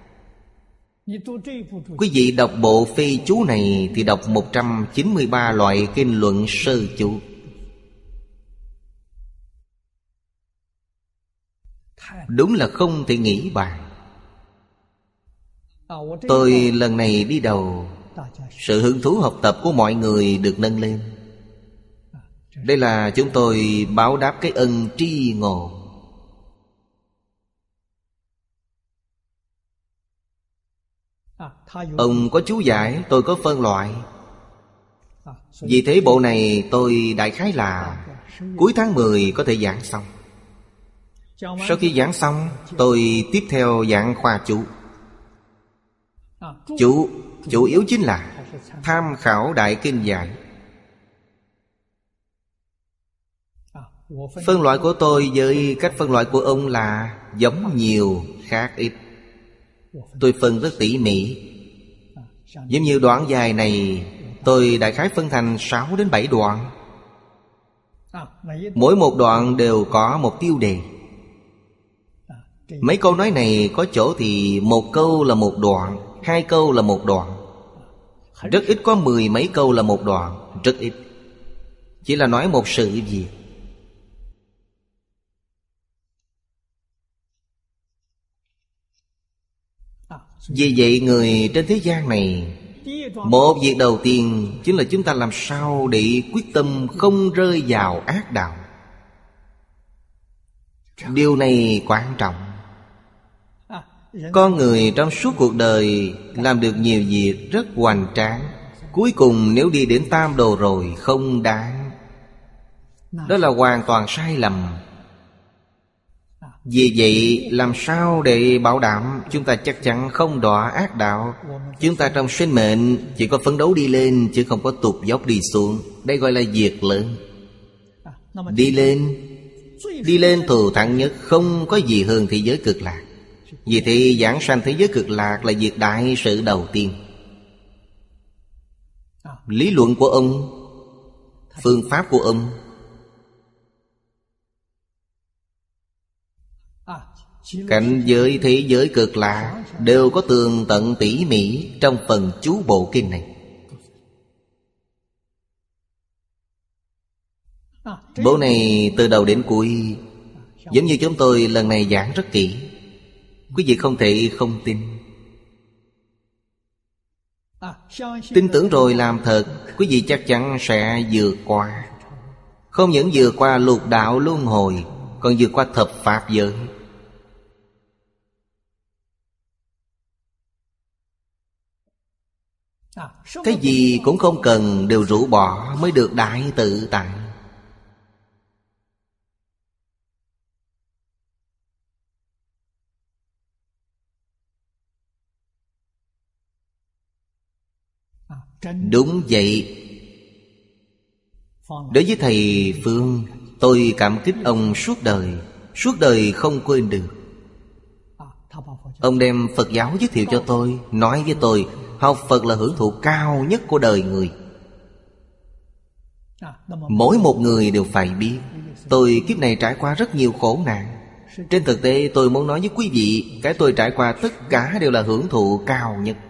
Quý vị đọc bộ phê chú này thì đọc 193 loại kinh luận sơ chú. Đúng là không thể nghĩ bàn. Tôi lần này đi đầu, sự hứng thú học tập của mọi người được nâng lên. Đây là chúng tôi báo đáp cái ân tri ngộ. Ông có chú giải, tôi có phân loại. Vì thế bộ này tôi đại khái là cuối tháng 10 có thể giảng xong. Sau khi giảng xong, tôi tiếp theo giảng khoa chú. Chủ yếu chính là tham khảo đại kinh giải. Phân loại của tôi với cách phân loại của ông là giống nhiều, khác ít. Tôi phân rất tỉ mỉ. Giống như đoạn dài này, tôi đại khái phân thành 6 đến 7 đoạn. Mỗi một đoạn đều có một tiêu đề. Mấy câu nói này có chỗ thì một câu là một đoạn, 2 câu là một đoạn. Rất ít có 10 mấy câu là một đoạn, rất ít. Chỉ là nói một sự việc. Vì vậy người trên thế gian này, một việc đầu tiên chính là chúng ta làm sao để quyết tâm không rơi vào ác đạo. Điều này quan trọng. Con người trong suốt cuộc đời làm được nhiều việc rất hoành tráng. Cuối cùng nếu đi đến tam đồ rồi không đáng. Đó là hoàn toàn sai lầm. Vì vậy làm sao để bảo đảm chúng ta chắc chắn không đọa ác đạo? Chúng ta trong sinh mệnh chỉ có phấn đấu đi lên, chứ không có tụt dốc đi xuống. Đây gọi là việc lớn. Đi lên thù thắng nhất, không có gì hơn thế giới cực lạc. Vì thế giảng sanh thế giới cực lạc là việc đại sự đầu tiên. Lý luận của ông, phương pháp của ông, cảnh giới thế giới cực lạc đều có tường tận tỉ mỉ trong phần chú bộ kinh này. Bộ này từ đầu đến cuối giống như chúng tôi lần này giảng rất kỹ. Quý vị không thể không tin. Tin tưởng rồi làm thật, quý vị chắc chắn sẽ vượt qua. Không những vượt qua lục đạo luân hồi, còn vượt qua thập pháp giới. Cái gì cũng không cần, đều rũ bỏ mới được đại tự tại. Đúng vậy. Đối với thầy Phương, tôi cảm kích ông suốt đời không quên được. Ông đem Phật giáo giới thiệu cho tôi, nói với tôi học Phật là hưởng thụ cao nhất của đời người. Mỗi một người đều phải biết tôi kiếp này trải qua rất nhiều khổ nạn. Trên thực tế tôi muốn nói với quý vị, cái tôi trải qua tất cả đều là hưởng thụ cao nhất.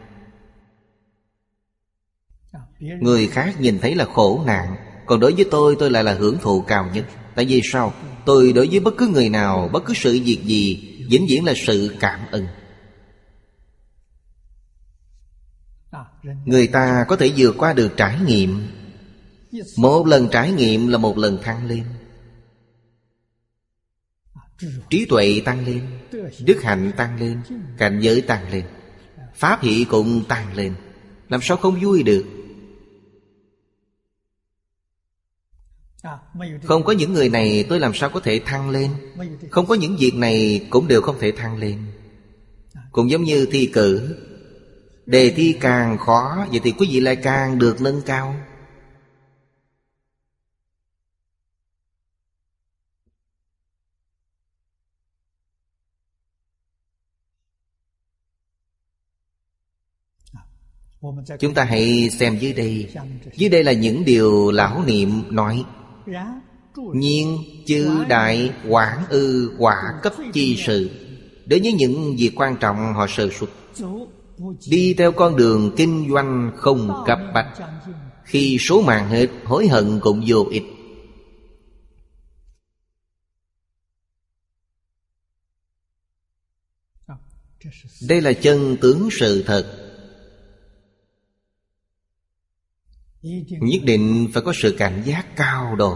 Người khác nhìn thấy là khổ nạn, còn đối với tôi lại là hưởng thụ cao nhất. Tại vì sao? Tôi đối với bất cứ người nào, bất cứ sự việc gì, vĩnh viễn là sự cảm ơn. Người ta có thể vượt qua được trải nghiệm. Một lần trải nghiệm là một lần thăng lên. Trí tuệ tăng lên, đức hạnh tăng lên, cảnh giới tăng lên, pháp hỷ cũng tăng lên. Làm sao không vui được? Không có những người này tôi làm sao có thể thăng lên? Không có những việc này cũng đều không thể thăng lên. Cũng giống như thi cử, đề thi càng khó, vậy thì quý vị lại càng được nâng cao. Chúng ta hãy xem dưới đây. Dưới đây là những điều lão niệm nói. Nhiên chư đại quảng ư quả cấp chi sự. Đối với những việc quan trọng họ sơ suất. Đi theo con đường kinh doanh không cấp bách. Khi số mạng hết, hối hận cũng vô ích. Đây là chân tướng sự thật. Nhất định phải có sự cảnh giác cao độ.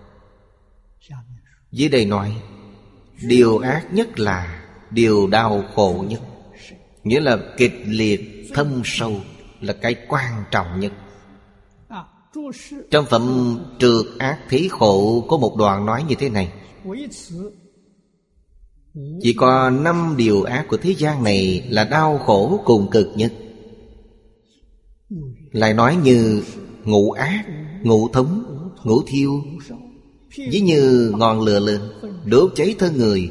Dưới đây nói, điều ác nhất là điều đau khổ nhất. Nghĩa là kịch liệt, thâm sâu, là cái quan trọng nhất. Trong phẩm Trượt Ác Thí Khổ có một đoạn nói như thế này: chỉ có 5 điều ác của thế gian này là đau khổ cùng cực nhất. Lại nói như ngũ ác, ngũ thống, ngũ thiêu, ví như ngọn lửa lên đốt cháy thân người.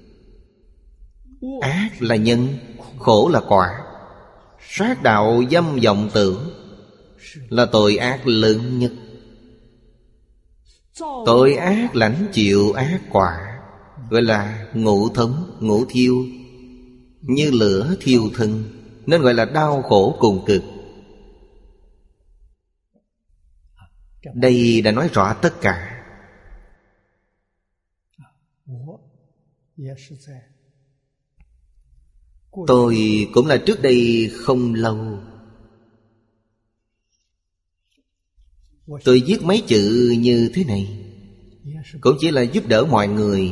Ác là nhân, khổ là quả. Sát đạo dâm vọng tưởng là tội ác lớn nhất. Tội ác lãnh chịu ác quả, gọi là ngũ thống, ngũ thiêu, như lửa thiêu thân, nên gọi là đau khổ cùng cực. Đây đã nói rõ tất cả. Tôi cũng là trước đây không lâu, tôi viết mấy chữ như thế này, cũng chỉ là giúp đỡ mọi người.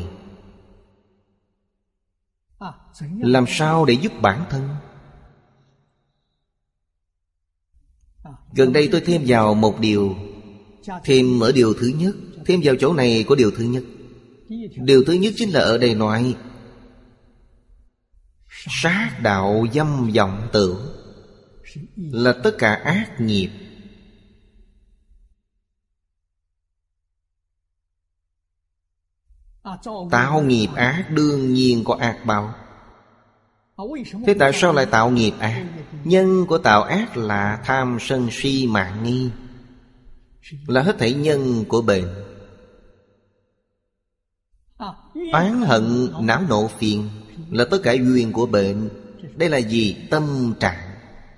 Làm sao để giúp bản thân? Gần đây tôi thêm vào một điều. Thêm ở điều thứ nhất, thêm vào chỗ này của điều thứ nhất. Điều thứ nhất chính là ở đây nói sát đạo dâm vọng tưởng là tất cả ác nghiệp. Tạo nghiệp ác đương nhiên có ác báo. Thế tại sao lại tạo nghiệp ác? Nhân của tạo ác là tham sân si mạn nghi, là hết thảy nhân của bệnh. Oán hận não nộ phiền là tất cả duyên của bệnh. Đây là gì? Tâm trạng.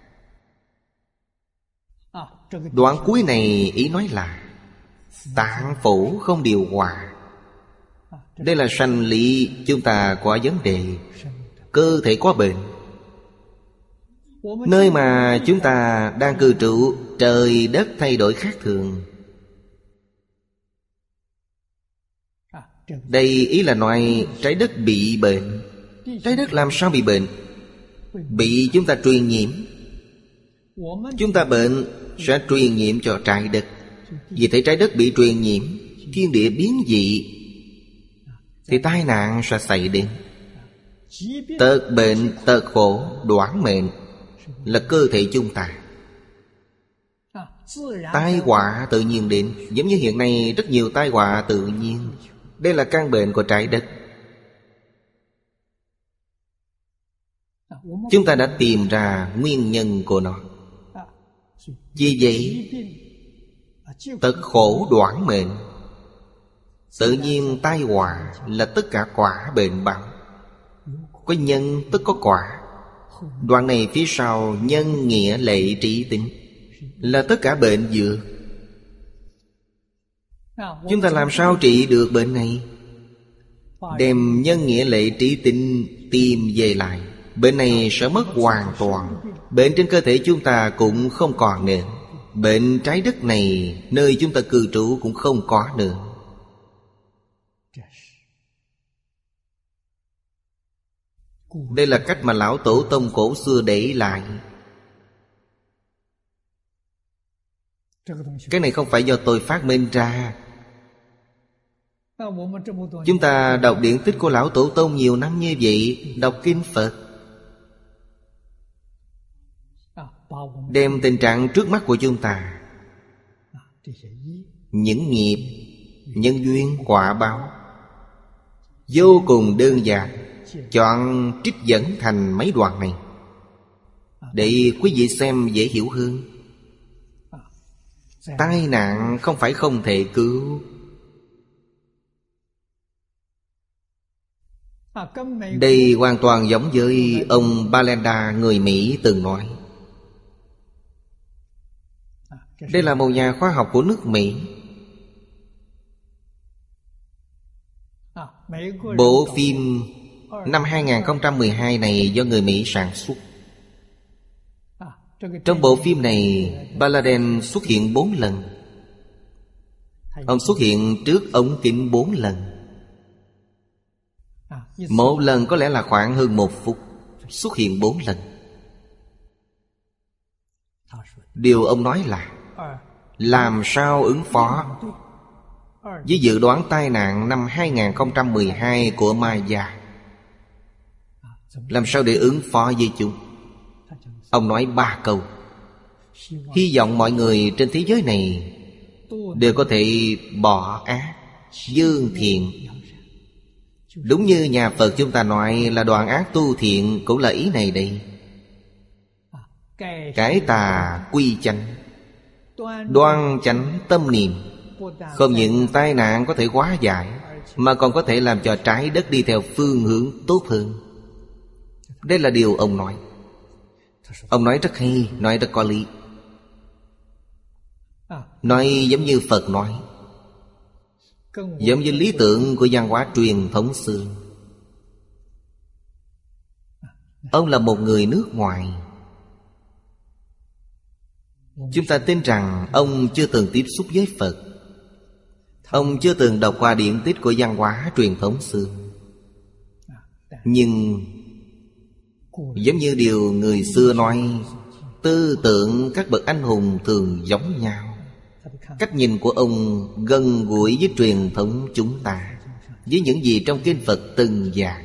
Đoạn cuối này ý nói là tạng phủ không điều hòa. Đây là sanh lý chúng ta có vấn đề, cơ thể có bệnh. Nơi mà chúng ta đang cư trú, trời đất thay đổi khác thường. Đây ý là nói trái đất bị bệnh. Trái đất làm sao bị bệnh? Bị chúng ta truyền nhiễm. Chúng ta bệnh sẽ truyền nhiễm cho trái đất. Vì thế trái đất bị truyền nhiễm, thiên địa biến dị, thì tai nạn sẽ xảy đến. Tật bệnh, tật khổ, đoản mệnh là cơ thể chúng ta. Tai họa tự nhiên đến. Giống như hiện nay rất nhiều tai họa tự nhiên. Đây là căn bệnh của trái đất. Chúng ta đã tìm ra nguyên nhân của nó. Vì vậy tật khổ đoản mệnh, tự nhiên tai họa là tất cả quả bệnh báo. Có nhân tức có quả. Đoạn này phía sau nhân nghĩa lệ trí tính là tất cả bệnh dược. Chúng ta làm sao trị được bệnh này? Đem nhân nghĩa lệ trí tính tìm về lại, bệnh này sẽ mất hoàn toàn. Bệnh trên cơ thể chúng ta cũng không còn nữa. Bệnh trái đất này, nơi chúng ta cư trú cũng không có nữa. Đây là cách mà lão tổ tông cổ xưa để lại. Cái này không phải do tôi phát minh ra. Chúng ta đọc điển tích của lão tổ tông nhiều năm như vậy, đọc kinh Phật, đem tình trạng trước mắt của chúng ta, những nghiệp, nhân duyên, quả báo, vô cùng đơn giản, chọn trích dẫn thành mấy đoạn này để quý vị xem dễ hiểu hơn. Tai nạn không phải không thể cứu. Đây hoàn toàn giống với ông Balenda người Mỹ từng nói. Đây là một nhà khoa học của nước Mỹ. Bộ phim Năm 2012 này do người Mỹ sản xuất. Trong bộ phim này, Baladen xuất hiện 4 lần. Ông xuất hiện trước ống kính 4 lần. Một lần có lẽ là khoảng hơn 1 phút. Xuất hiện 4 lần. Điều ông nói là làm sao ứng phó với dự đoán tai nạn năm 2012 của Maya. Làm sao để ứng phó với chúng? Ông nói 3 câu. Hy vọng mọi người trên thế giới này đều có thể bỏ ác, dương thiện. Đúng như nhà Phật chúng ta nói là đoạn ác tu thiện, cũng là ý này đây. Cải tà quy chánh, đoan chánh tâm niệm. Không những tai nạn có thể hóa giải, mà còn có thể làm cho trái đất đi theo phương hướng tốt hơn. Đây là điều ông nói. Ông nói rất hay, nói rất có lý. Nói giống như Phật nói, giống như lý tưởng của văn hóa truyền thống xưa. Ông là một người nước ngoài. Chúng ta tin rằng ông chưa từng tiếp xúc với Phật. Ông chưa từng đọc qua điển tích của văn hóa truyền thống xưa. Nhưng giống như điều người xưa nói, tư tưởng các bậc anh hùng thường giống nhau. Cách nhìn của ông gần gũi với truyền thống chúng ta, với những gì trong kinh Phật từng giảng.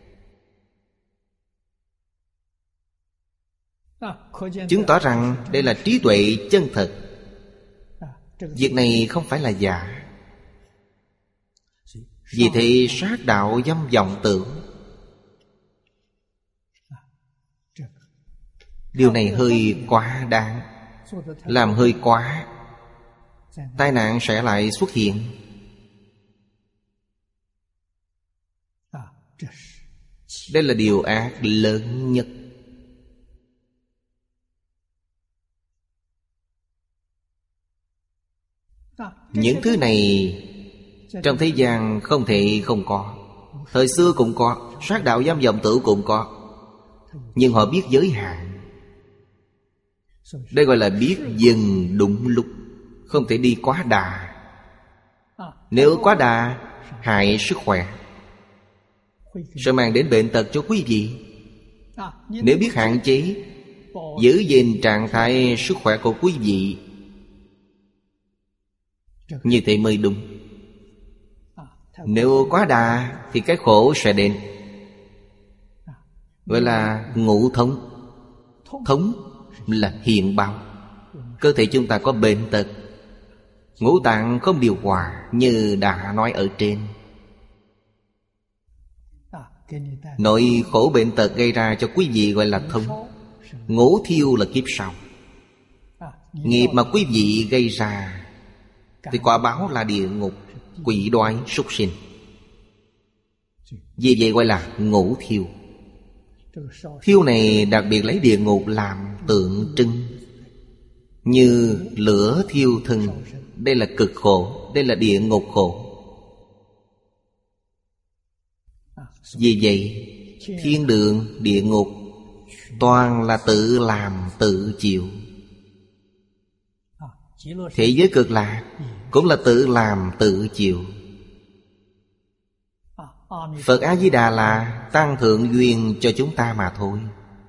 Chứng tỏ rằng đây là trí tuệ chân thật. Việc này không phải là giả. Vì thế sát đạo dâm vọng tưởng, điều này hơi quá đáng, làm hơi quá, tai nạn sẽ lại xuất hiện. Đây là điều ác lớn nhất. Những thứ này trong thế gian không thể không có. Thời xưa cũng có, sát đạo dâm vọng tử cũng có, nhưng họ biết giới hạn. Đây gọi là biết dừng đúng lúc, không thể đi quá đà. Nếu quá đà, hại sức khỏe, sẽ mang đến bệnh tật cho quý vị. Nếu biết hạn chế, giữ gìn trạng thái sức khỏe của quý vị, như thế mới đúng. Nếu quá đà thì cái khổ sẽ đến. Gọi là ngũ thống. Thống là hiện báo. Cơ thể chúng ta có bệnh tật, ngũ tạng không điều hòa, như đã nói ở trên. Nỗi khổ bệnh tật gây ra cho quý vị gọi là thống. Ngũ thiêu là kiếp sau. Nghiệp mà quý vị gây ra thì quả báo là địa ngục, quỷ đói, súc sinh. Vì vậy gọi là ngũ thiêu. Thiêu này đặc biệt lấy địa ngục làm tượng trưng, như lửa thiêu thân. Đây là cực khổ, đây là địa ngục khổ. Vì vậy thiên đường, địa ngục toàn là tự làm tự chịu. Thế giới cực lạc cũng là tự làm tự chịu. Phật A-di-đà là tăng thượng duyên cho chúng ta mà thôi.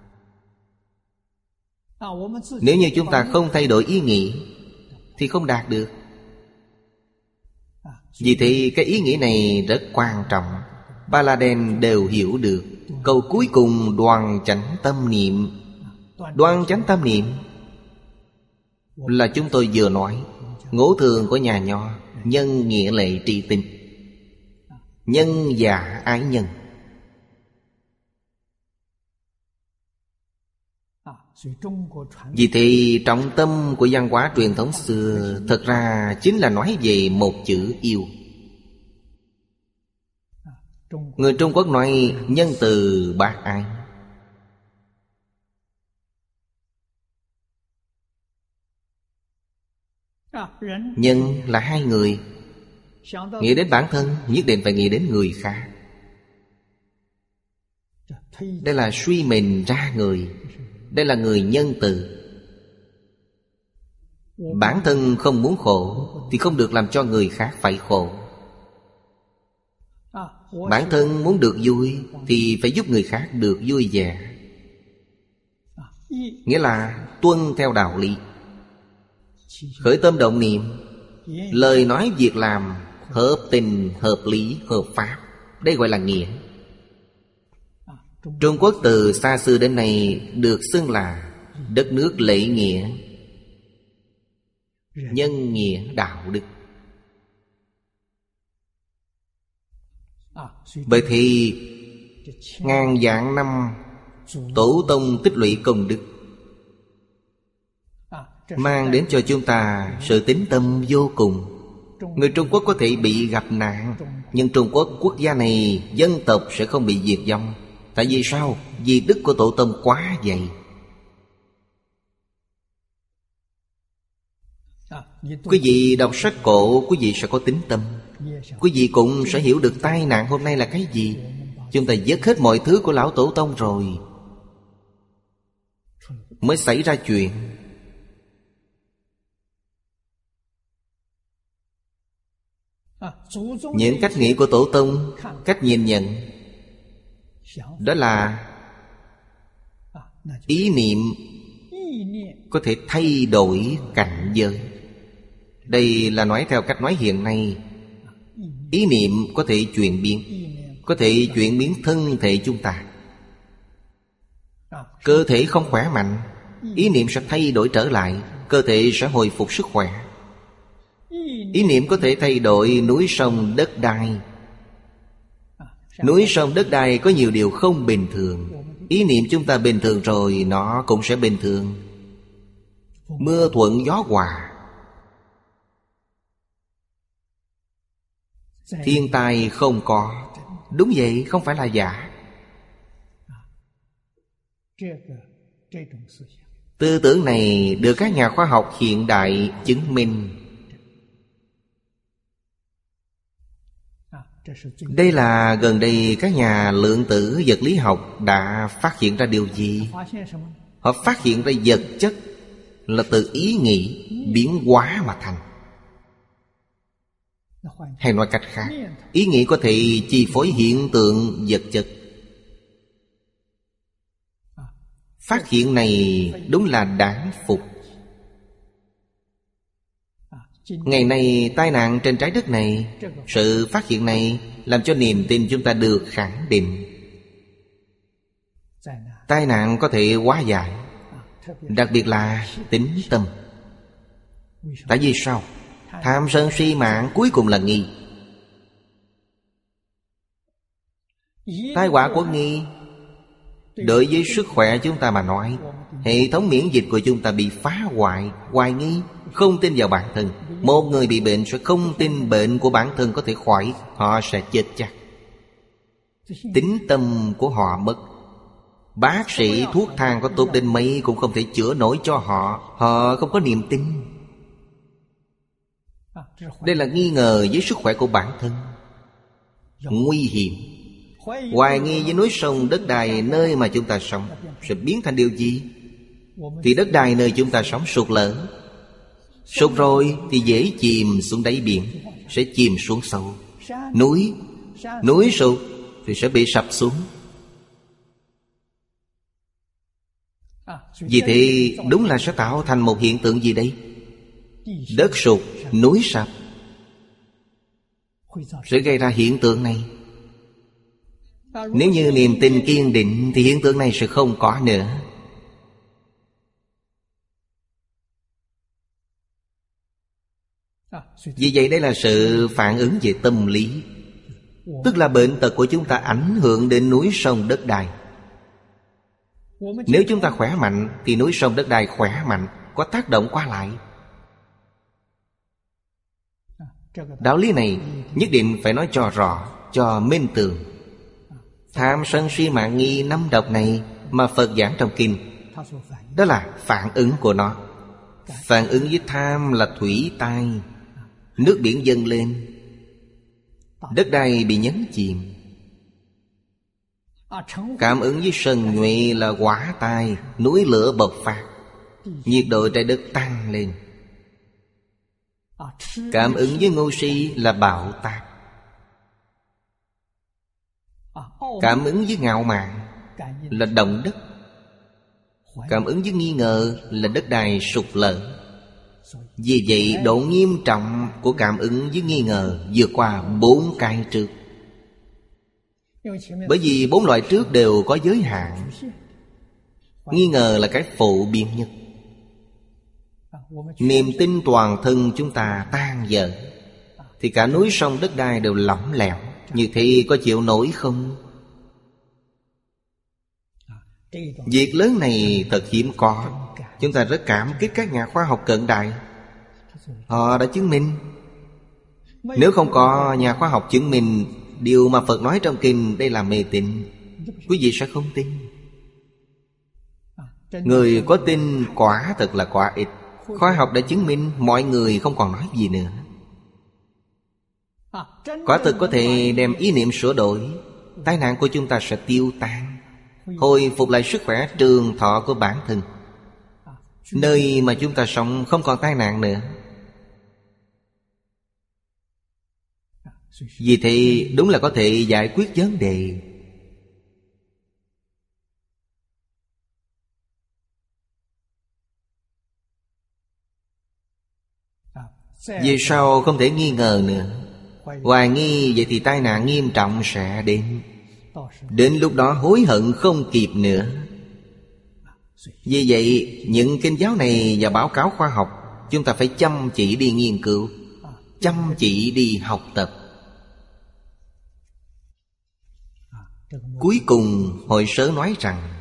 Nếu như chúng ta không thay đổi ý nghĩ thì không đạt được. Vì thế cái ý nghĩ này rất quan trọng. Baladen đều hiểu được. Câu cuối cùng đoan chánh tâm niệm. Đoan chánh tâm niệm là chúng tôi vừa nói. Ngũ thường của nhà Nho: nhân, nghĩa, lệ, tri, tinh. Nhân và ái nhân. Vì thế trọng tâm của văn hóa truyền thống xưa thật ra chính là nói về một chữ yêu. Người Trung Quốc nói nhân từ bác ái. Nhân là hai người. Nghĩ đến bản thân nhất định phải nghĩ đến người khác. Đây là suy mình ra người. Đây là người nhân từ. Bản thân không muốn khổ thì không được làm cho người khác phải khổ. Bản thân muốn được vui thì phải giúp người khác được vui vẻ. Nghĩa là tuân theo đạo lý. Khởi tâm động niệm, lời nói việc làm hợp tình, hợp lý, hợp pháp. Đây gọi là nghĩa. Trung Quốc từ xa xưa đến nay được xưng là đất nước lễ nghĩa, nhân nghĩa, đạo đức. Bởi thì ngàn vạn năm tổ tông tích lũy công đức, mang đến cho chúng ta sự tín tâm vô cùng. Người Trung Quốc có thể bị gặp nạn, nhưng Trung Quốc quốc gia này, dân tộc sẽ không bị diệt vong. Tại vì sao? Vì đức của tổ tông quá dày. Quý vị đọc sách cổ, quý vị sẽ có tín tâm. Quý vị cũng sẽ hiểu được tai nạn hôm nay là cái gì. Chúng ta dứt hết mọi thứ của lão tổ tông rồi mới xảy ra chuyện. Những cách nghĩ của tổ tông, cách nhìn nhận, đó là ý niệm có thể thay đổi cảnh giới. Đây là nói theo cách nói hiện nay. Ý niệm có thể chuyển biến, có thể chuyển biến thân thể chúng ta. Cơ thể không khỏe mạnh, ý niệm sẽ thay đổi trở lại, cơ thể sẽ hồi phục sức khỏe. Ý niệm có thể thay đổi núi sông đất đai. Núi sông đất đai có nhiều điều không bình thường. Ý niệm chúng ta bình thường rồi, nó cũng sẽ bình thường. Mưa thuận gió hòa, thiên tai không có. Đúng vậy, không phải là giả. Tư tưởng này được các nhà khoa học hiện đại chứng minh. Đây là gần đây các nhà lượng tử vật lý học đã phát hiện ra điều gì? Họ phát hiện ra vật chất là từ ý nghĩ biến hóa mà thành. Hay nói cách khác, ý nghĩ có thể chi phối hiện tượng vật chất. Phát hiện này đúng là đáng phục. Ngày nay tai nạn trên trái đất này, sự phát hiện này làm cho niềm tin chúng ta được khẳng định. Tai nạn có thể hóa giải, đặc biệt là tín tâm. Tại vì sao? Tham sân si mạng cuối cùng là nghi. Tai họa của nghi đối với sức khỏe chúng ta mà nói, hệ thống miễn dịch của chúng ta bị phá hoại, hoài nghi, không tin vào bản thân. Một người bị bệnh sẽ không tin bệnh của bản thân có thể khỏi, họ sẽ chết chắc. Tín tâm của họ mất. Bác sĩ thuốc thang có tốt đến mấy cũng không thể chữa nổi cho họ. Họ không có niềm tin. Đây là nghi ngờ với sức khỏe của bản thân. Nguy hiểm. Hoài nghi với núi sông đất đai nơi mà chúng ta sống sẽ biến thành điều gì? Thì đất đai nơi chúng ta sống sụt lở. Sụt rồi thì dễ chìm xuống đáy biển, sẽ chìm xuống sâu. Núi sụt thì sẽ bị sập xuống. Vì thế đúng là sẽ tạo thành một hiện tượng gì đây? Đất sụt, núi sập sẽ gây ra hiện tượng này. Nếu như niềm tin kiên định thì hiện tượng này sẽ không có nữa. Vì vậy đây là sự phản ứng về tâm lý. Tức là bệnh tật của chúng ta ảnh hưởng đến núi sông đất đai. Nếu chúng ta khỏe mạnh thì núi sông đất đai khỏe mạnh, có tác động qua lại. Đạo lý này nhất định phải nói cho rõ, cho minh tường. Tham sân si mạng nghi năm độc này mà Phật giảng trong kinh, đó là phản ứng của nó. Phản ứng với tham là thủy tai, nước biển dâng lên, đất đai bị nhấn chìm. Cảm ứng với sân nhuệ là hỏa tai, núi lửa bộc phát, nhiệt độ trái đất tăng lên. Cảm ứng với ngu si là bạo tạc. Cảm ứng với ngạo mạn là động đất. Cảm ứng với nghi ngờ là đất đai sụt lở. Vì vậy độ nghiêm trọng của cảm ứng với nghi ngờ vượt qua 4 cái trước. Bởi vì 4 loại trước đều có giới hạn. Nghi ngờ là cái phổ biến nhất. Niềm tin toàn thân chúng ta tan dở, thì cả núi sông đất đai đều lỏng lẻo. Như thế có chịu nổi không? Việc lớn này thật hiếm có. Chúng ta rất cảm kích các nhà khoa học cận đại. Họ đã chứng minh. Nếu không có nhà khoa học chứng minh điều mà Phật nói trong kinh, đây là mê tín, quý vị sẽ không tin. Người có tin quả thật là quá ít. Khoa học đã chứng minh, mọi người không còn nói gì nữa. Quả thực có thể đem ý niệm sửa đổi, tai nạn của chúng ta sẽ tiêu tan, hồi phục lại sức khỏe trường thọ của bản thân. Nơi mà chúng ta sống không còn tai nạn nữa. Vì thế đúng là có thể giải quyết vấn đề. Vì sao không thể nghi ngờ nữa? Hoài nghi vậy thì tai nạn nghiêm trọng sẽ đến. Đến lúc đó hối hận không kịp nữa. Vì vậy những kinh giáo này và báo cáo khoa học, chúng ta phải chăm chỉ đi nghiên cứu, chăm chỉ đi học tập. Cuối cùng Hội Sớ nói rằng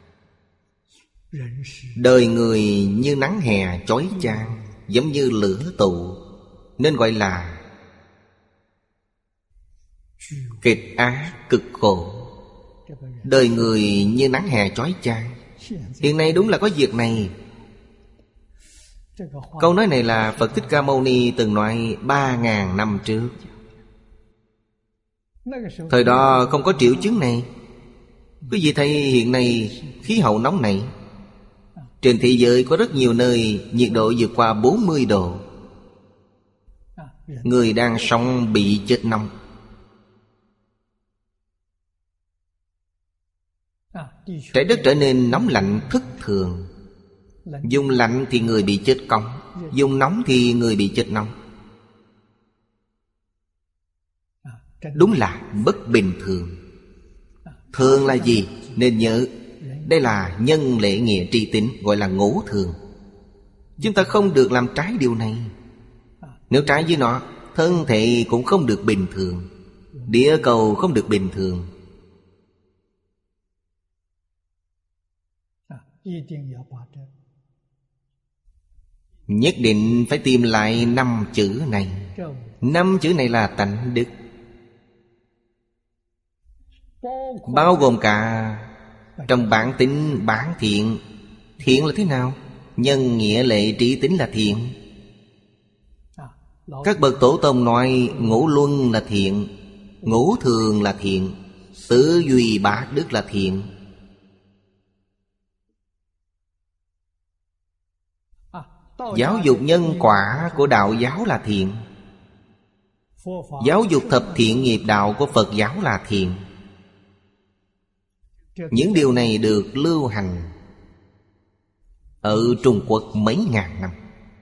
đời người như nắng hè chói chang, giống như lửa tụ, nên gọi là kịch ác cực khổ. Đời người như nắng hè chói chang. Hiện nay đúng là có việc này. Câu nói này là Phật Thích Ca Mâu Ni từng nói 3.000 năm trước. Thời đó không có triệu chứng này. Quý vị thấy hiện nay khí hậu nóng nảy. Trên thế giới có rất nhiều nơi nhiệt độ vượt qua 40 độ. Người đang sống bị chết nóng. Trái đất trở nên nóng lạnh thất thường. Dùng lạnh thì người bị chết cóng, dùng nóng thì người bị chết nóng. Đúng là bất bình thường. Thường là gì? Nên nhớ, đây là nhân lễ nghĩa tri tính, gọi là ngũ thường. Chúng ta không được làm trái điều này. Nếu trái với nó, thân thể cũng không được bình thường, địa cầu không được bình thường. Nhất định phải tìm lại 5 chữ này. 5 chữ này là tánh đức, bao gồm cả trong bản tính, bản thiện. Thiện là thế nào? Nhân nghĩa lệ trí tính là thiện. Các bậc tổ tông nói ngũ luân là thiện, ngũ thường là thiện, tứ duy bát đức là thiện. Giáo dục nhân quả của đạo giáo là thiện. Giáo dục thập thiện nghiệp đạo của Phật giáo là thiện. Những điều này được lưu hành ở Trung Quốc mấy ngàn năm.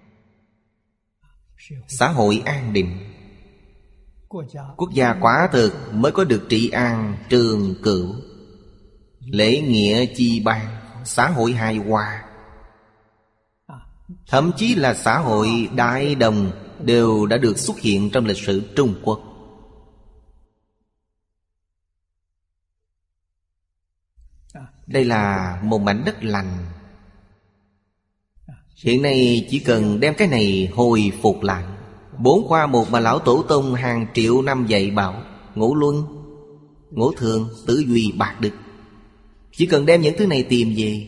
Xã hội an định, quốc gia quả thực mới có được trị an trường cửu, lễ nghĩa chi ban, xã hội hài hòa. Thậm chí là xã hội đại đồng đều đã được xuất hiện trong lịch sử Trung Quốc. Đây là một mảnh đất lành. Hiện nay chỉ cần đem cái này hồi phục lại. 4 khoa mục mà Lão Tổ Tông hàng triệu năm dạy bảo: ngũ luân, ngũ thường, tứ duy, bát đức. Chỉ cần đem những thứ này tìm về,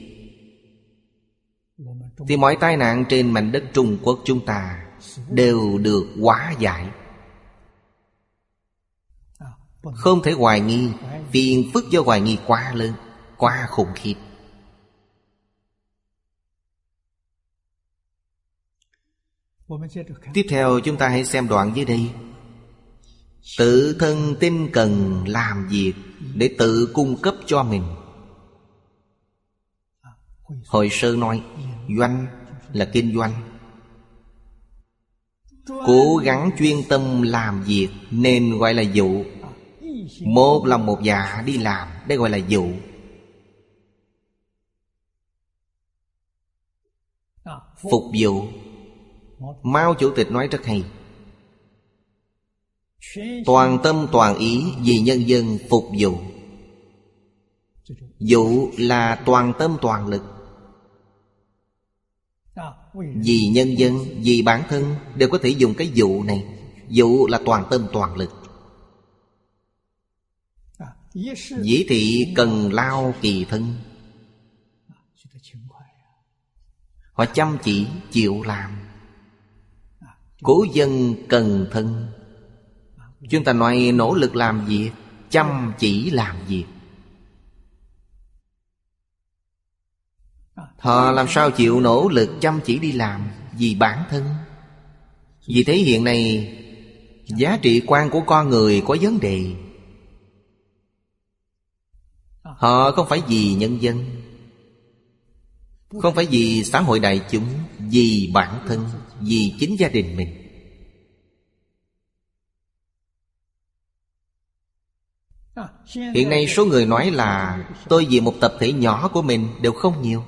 thì mọi tai nạn trên mảnh đất Trung Quốc chúng ta đều được hóa giải. Không thể hoài nghi. Phiền phức do hoài nghi quá lớn, quá khủng khiếp. Tiếp theo chúng ta hãy xem đoạn dưới đây. Tự thân tinh cần làm việc để tự cung cấp cho mình. Hội Sơ nói doanh là kinh doanh. Cố gắng chuyên tâm làm việc nên gọi là vụ. Một lòng một dạ đi làm, đây gọi là vụ. Phục vụ. Mao Chủ tịch nói rất hay. Toàn tâm toàn ý vì nhân dân phục vụ. Vụ là toàn tâm toàn lực. Vì nhân dân, vì bản thân đều có thể dùng cái vụ này. Vụ là toàn tâm toàn lực. Dĩ thị cần lao kỳ thân. Họ chăm chỉ chịu làm. Cố dân cần thân. Chúng ta nói nỗ lực làm việc, chăm chỉ làm việc. Họ làm sao chịu nỗ lực chăm chỉ đi làm? Vì bản thân. Vì thế hiện nay giá trị quan của con người có vấn đề. Họ không phải vì nhân dân, không phải vì xã hội đại chúng, vì bản thân, vì chính gia đình mình. Hiện nay số người nói là tôi vì một tập thể nhỏ của mình đều không nhiều.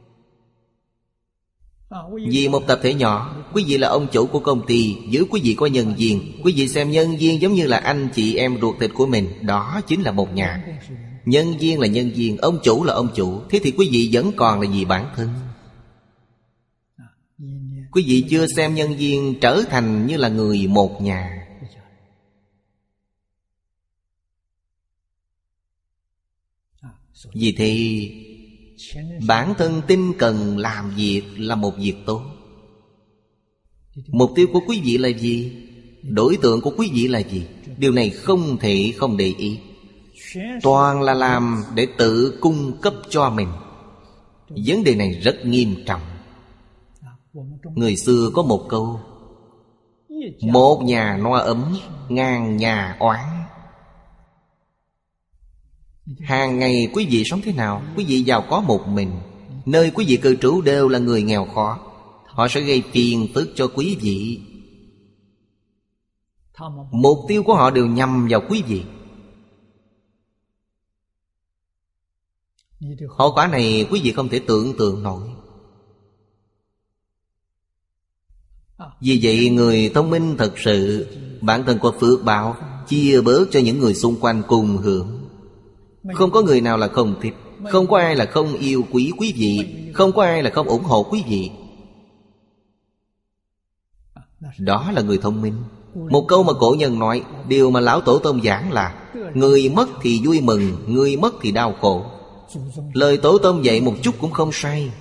Vì một tập thể nhỏ, quý vị là ông chủ của công ty, dưới quý vị có nhân viên. Quý vị xem nhân viên giống như là anh chị em ruột thịt của mình. Đó chính là một nhà. Nhân viên là nhân viên, ông chủ là ông chủ. Thế thì quý vị vẫn còn là vì bản thân. Quý vị chưa xem nhân viên trở thành như là người một nhà. Vì thế bản thân tinh cần làm việc là một việc tốt. Mục tiêu của quý vị là gì? Đối tượng của quý vị là gì? Điều này không thể không để ý. Toàn là làm để tự cung cấp cho mình. Vấn đề này rất nghiêm trọng. Người xưa có một câu: một nhà no ấm, ngàn nhà oán. Hàng ngày quý vị sống thế nào? Quý vị giàu có một mình. Nơi quý vị cư trú đều là người nghèo khó. Họ sẽ gây phiền phức cho quý vị. Mục tiêu của họ đều nhằm vào quý vị. Hậu quả này quý vị không thể tưởng tượng nổi. Vì vậy người thông minh thật sự, bản thân có phước báo, chia bớt cho những người xung quanh cùng hưởng. Không có người nào là không thích, không có ai là không yêu quý quý vị, không có ai là không ủng hộ quý vị. Đó là người thông minh. Một câu mà cổ nhân nói, điều mà lão tổ tông giảng là: người mất thì vui mừng, người mất thì đau khổ. Lời tổ tông dạy một chút cũng không sai.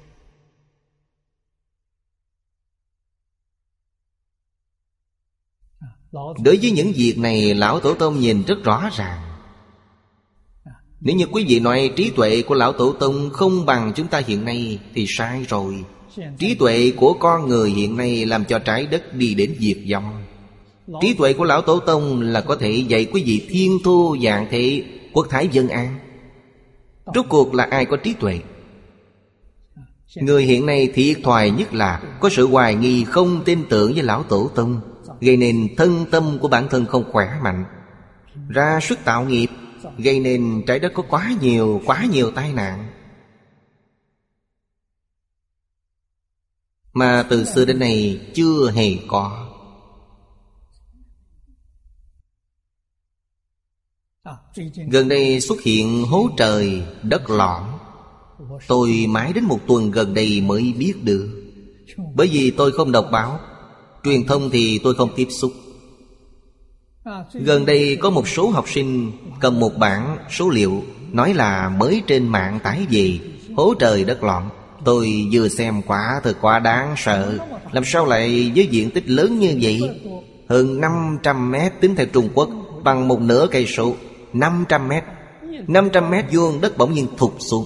Đối với những việc này, lão tổ tông nhìn rất rõ ràng. Nếu như quý vị nói trí tuệ của lão tổ tông không bằng chúng ta hiện nay thì sai rồi. Trí tuệ của con người hiện nay làm cho trái đất đi đến diệt vong. Trí tuệ của lão tổ tông là có thể dạy quý vị thiên thu vạn thế, quốc thái dân an. Rốt cuộc là ai có trí tuệ? Người hiện nay thiệt thòi nhất là có sự hoài nghi, không tin tưởng với lão tổ tông, gây nên thân tâm của bản thân không khỏe mạnh, ra sức tạo nghiệp, gây nên trái đất có quá nhiều tai nạn. Mà từ xưa đến nay chưa hề có. Gần đây xuất hiện hố trời đất lõm. Tôi mãi đến một tuần gần đây mới biết được. Bởi vì tôi không đọc báo, truyền thông thì tôi không tiếp xúc. Gần đây có một số học sinh cầm một bảng số liệu, nói là mới trên mạng tải về hố trời đất lõm. Tôi vừa xem quả thật quá đáng sợ. Làm sao lại với diện tích lớn như vậy, hơn 500 mét tính theo Trung Quốc, bằng một nửa cây số, 500 mét. 500 mét vuông đất bỗng nhiên thụt xuống.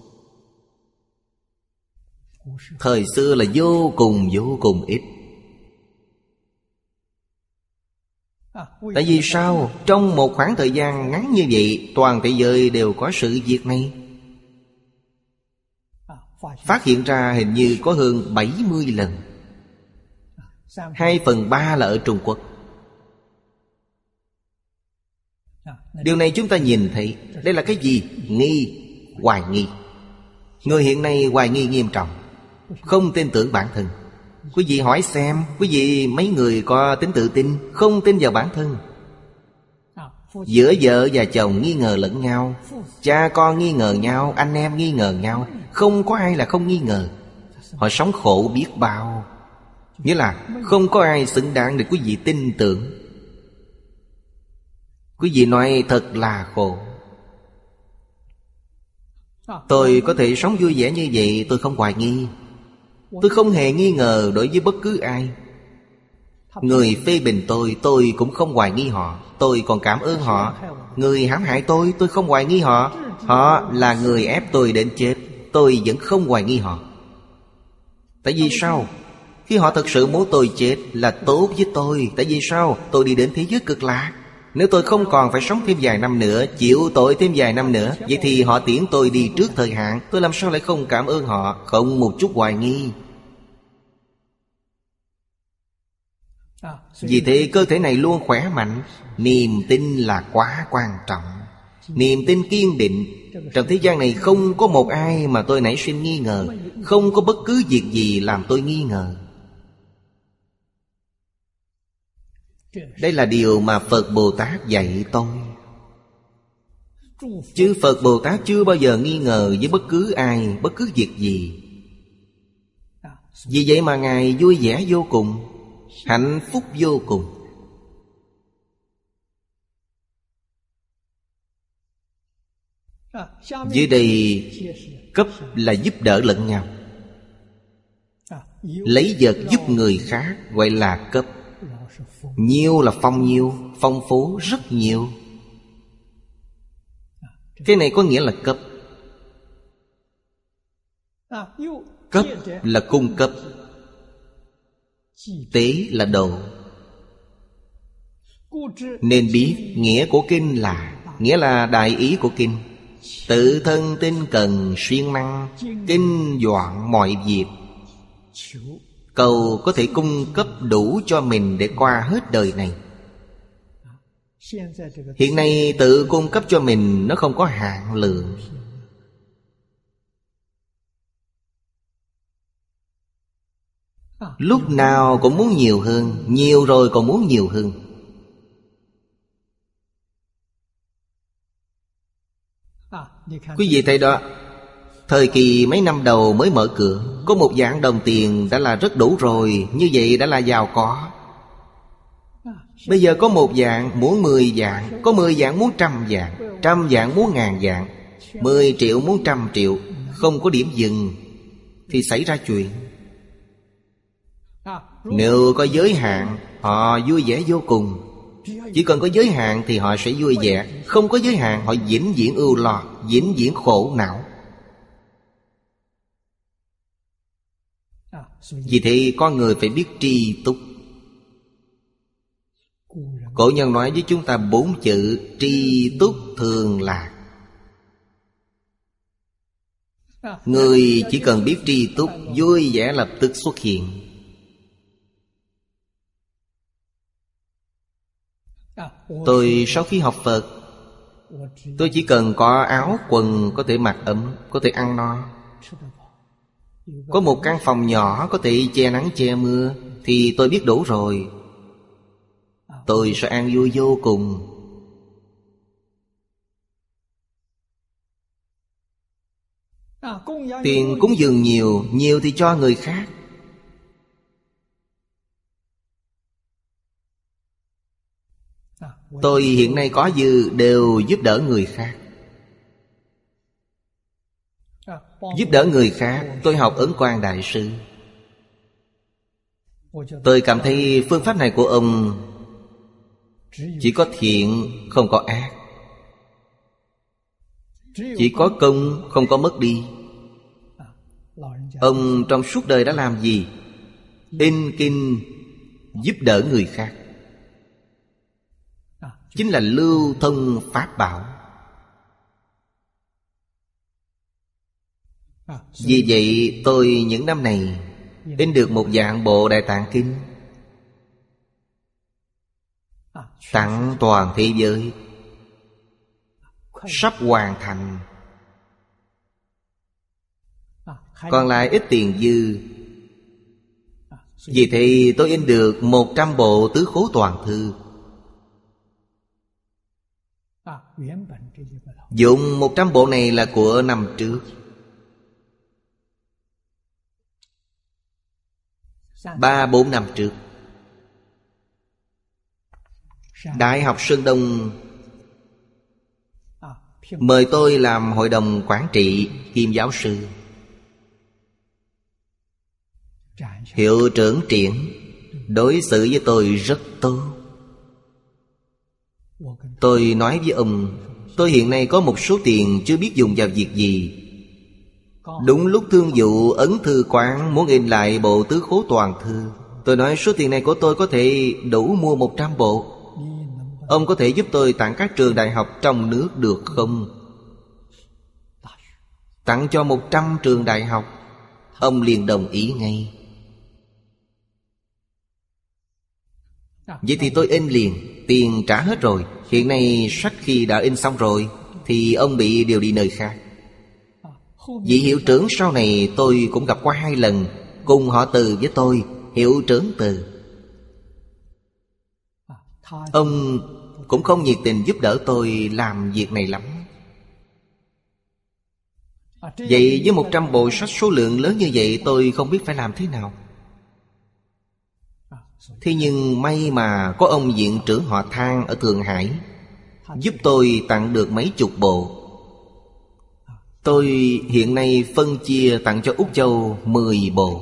Thời xưa là vô cùng ít. Tại vì sao? Trong một khoảng thời gian ngắn như vậy, toàn thế giới đều có sự việc này. Phát hiện ra hình như có hơn 70 lần. 2/3 là ở Trung Quốc. Điều này chúng ta nhìn thấy. Đây là cái gì? Hoài nghi. Người hiện nay hoài nghi nghiêm trọng, không tin tưởng bản thân. Quý vị hỏi xem, quý vị mấy người có tính tự tin, không tin vào bản thân. Giữa vợ và chồng nghi ngờ lẫn nhau, cha con nghi ngờ nhau, anh em nghi ngờ nhau. Không có ai là không nghi ngờ. Họ sống khổ biết bao. Nghĩa là không có ai xứng đáng để quý vị tin tưởng. Quý vị nói thật là khổ. Tôi có thể sống vui vẻ như vậy, tôi không hoài nghi. Tôi không hề nghi ngờ đối với bất cứ ai. Người phê bình tôi cũng không hoài nghi họ. Tôi còn cảm ơn họ. Người hãm hại tôi không hoài nghi họ. Họ là người ép tôi đến chết, tôi vẫn không hoài nghi họ. Tại vì sao? Khi họ thật sự muốn tôi chết là tốt với tôi. Tại vì sao? Tôi đi đến thế giới cực lạc. Nếu tôi không còn phải sống thêm vài năm nữa, chịu tội thêm vài năm nữa, vậy thì họ tiễn tôi đi trước thời hạn. Tôi làm sao lại không cảm ơn họ, không một chút hoài nghi. Vì thế cơ thể này luôn khỏe mạnh. Niềm tin là quá quan trọng. Niềm tin kiên định. Trong thế gian này không có một ai mà tôi nảy sinh nghi ngờ. Không có bất cứ việc gì làm tôi nghi ngờ. Đây là điều mà Phật Bồ Tát dạy tôi. Chứ Phật Bồ Tát chưa bao giờ nghi ngờ với bất cứ ai, bất cứ việc gì. Vì vậy mà Ngài vui vẻ vô cùng, hạnh phúc vô cùng. Dưới đây cấp là giúp đỡ lẫn nhau. Lấy vật giúp người khác gọi là cấp. Nhiêu là phong nhiêu, phong phú rất nhiều. Cái này có nghĩa là cấp. Cấp là cung cấp. Tế là độ. Nên biết nghĩa của kinh là, nghĩa là đại ý của kinh. Tự thân tinh cần siêng năng, kinh doạn mọi việc. Cầu có thể cung cấp đủ cho mình để qua hết đời này. Hiện nay tự cung cấp cho mình nó không có hạn lượng. Lúc nào cũng muốn nhiều hơn, nhiều rồi còn muốn nhiều hơn. Quý vị thấy đó, thời kỳ mấy năm đầu mới mở cửa, có một vạn đồng tiền đã là rất đủ rồi. Như vậy đã là giàu có. Bây giờ có 1 vạn muốn 10 vạn, có 10 vạn muốn 100 vạn, 100 vạn muốn 1000 vạn, 10 triệu muốn 100 triệu. Không có điểm dừng thì xảy ra chuyện. Nếu có giới hạn, họ vui vẻ vô cùng. Chỉ cần có giới hạn thì họ sẽ vui vẻ. Không có giới hạn, họ vĩnh viễn ưu lo, vĩnh viễn khổ não. Vì thế con người phải biết tri túc. Cổ nhân nói với chúng ta 4 chữ: tri túc thường lạc. Người chỉ cần biết tri túc, vui vẻ lập tức xuất hiện. Tôi sau khi học Phật, tôi chỉ cần có áo quần có thể mặc ấm, có thể ăn no, có một căn phòng nhỏ có thể che nắng che mưa, thì tôi biết đủ rồi. Tôi sẽ an vui vô cùng. Tiền cúng dường nhiều, nhiều thì cho người khác. Tôi hiện nay có dư đều giúp đỡ người khác. Giúp đỡ người khác, tôi học Ấn Quang Đại Sư. Tôi cảm thấy phương pháp này của ông Chỉ có thiện không có ác, chỉ có công không có mất đi. Ông trong suốt đời đã làm gì? In kinh giúp đỡ người khác, chính là lưu thông pháp bảo. Vì vậy tôi những năm này in được một dạng bộ Đại Tạng Kinh, tặng toàn thế giới, sắp hoàn thành. Còn lại ít tiền dư. Vì thế tôi in được 100 bộ Tứ Khố Toàn Thư. Dụng 100 bộ này là của năm trước. 3-4 năm trước, Đại học Sơn Đông mời tôi làm hội đồng quản trị kiêm giáo sư. Hiệu trưởng Triển đối xử với tôi rất tốt. Tôi nói với ông, tôi hiện nay có một số tiền chưa biết dùng vào việc gì. Đúng lúc thương vụ ấn thư quán muốn in lại bộ Tứ Khố Toàn Thư. Tôi nói số tiền này của tôi có thể đủ mua 100 bộ. Ông có thể giúp tôi tặng các trường đại học trong nước được không? Tặng cho 100 trường đại học. Ông liền đồng ý ngay. Vậy thì tôi in liền. Tiền trả hết rồi. Hiện nay sách khi đã in xong rồi thì ông bị điều đi nơi khác. Vị hiệu trưởng sau này tôi cũng gặp qua 2 lần. Cùng họ Từ với tôi. Hiệu trưởng Từ. Ông cũng không nhiệt tình giúp đỡ tôi làm việc này lắm. Vậy với 100 bộ sách số lượng lớn như vậy, tôi không biết phải làm thế nào. Thế nhưng may mà có ông viện trưởng họ Thang ở Thượng Hải giúp tôi tặng được mấy chục bộ. Tôi hiện nay phân chia tặng cho Úc Châu 10 bộ,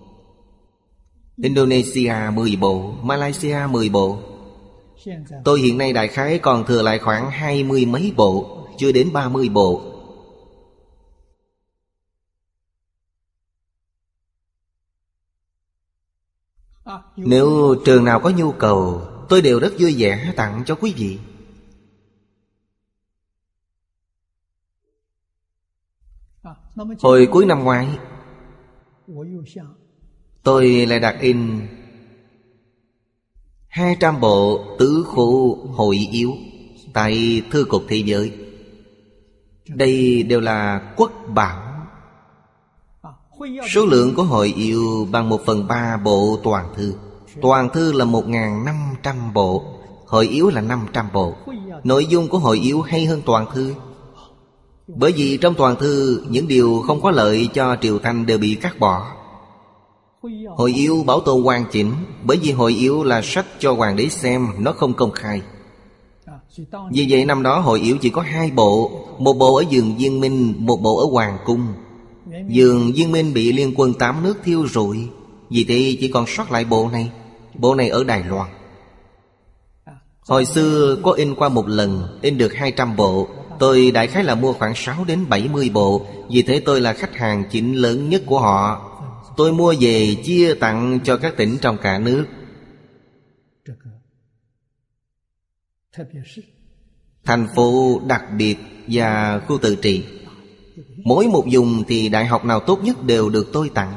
Indonesia 10 bộ, Malaysia 10 bộ. Tôi hiện nay đại khái còn thừa lại khoảng 20 mấy bộ, chưa đến 30 bộ. Nếu trường nào có nhu cầu, tôi đều rất vui vẻ tặng cho quý vị. Hồi cuối năm ngoái, tôi lại đặt in 200 bộ Tứ Khố Hội Yếu tại Thư cục Thế giới. Đây đều là quốc bảo. Số lượng của Hội Yếu bằng 1/3 bộ Toàn Thư. Toàn Thư là 1.500 bộ, Hội Yếu là 500 bộ. Nội dung của Hội Yếu hay hơn Toàn Thư. Bởi vì trong Toàn Thư những điều không có lợi cho triều Thanh đều bị cắt bỏ. Hội Yếu bảo tồn hoàn chỉnh. Bởi vì Hội Yếu là sách cho hoàng đế xem, nó không công khai. Vì vậy năm đó Hội Yếu chỉ có 2 bộ. Một bộ ở vườn Viên Minh, một bộ ở Hoàng Cung. Vườn Viên Minh bị liên quân 8 nước thiêu rụi. Vì thế chỉ còn sót lại bộ này. Bộ này ở Đài Loan. Hồi xưa có in qua một lần, in được 200 bộ. Tôi đại khái là mua khoảng 6 đến 70 bộ. Vì thế tôi là khách hàng chính lớn nhất của họ. Tôi mua về chia tặng cho các tỉnh trong cả nước. Thành phố đặc biệt và khu tự trị. Mỗi một vùng thì đại học nào tốt nhất đều được tôi tặng.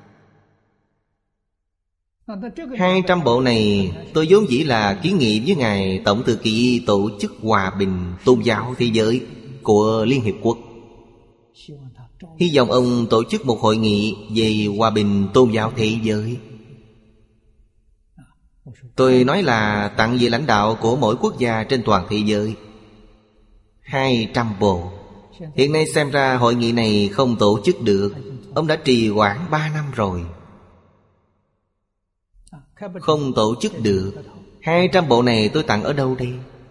200 bộ này tôi vốn dĩ là kiến nghị với Ngài Tổng Thư ký Tổ chức Hòa bình Tôn giáo Thế giới của Liên Hiệp Quốc. Hy vọng ông tổ chức một hội nghị về hòa bình tôn giáo thế giới. Tôi nói là tặng về lãnh đạo của mỗi quốc gia trên toàn thế giới. 200 bộ. Hiện nay xem ra hội nghị này không tổ chức được. Ông đã trì hoãn 3 năm rồi. Không tổ chức được. 200 bộ này tôi tặng ở đâu đây?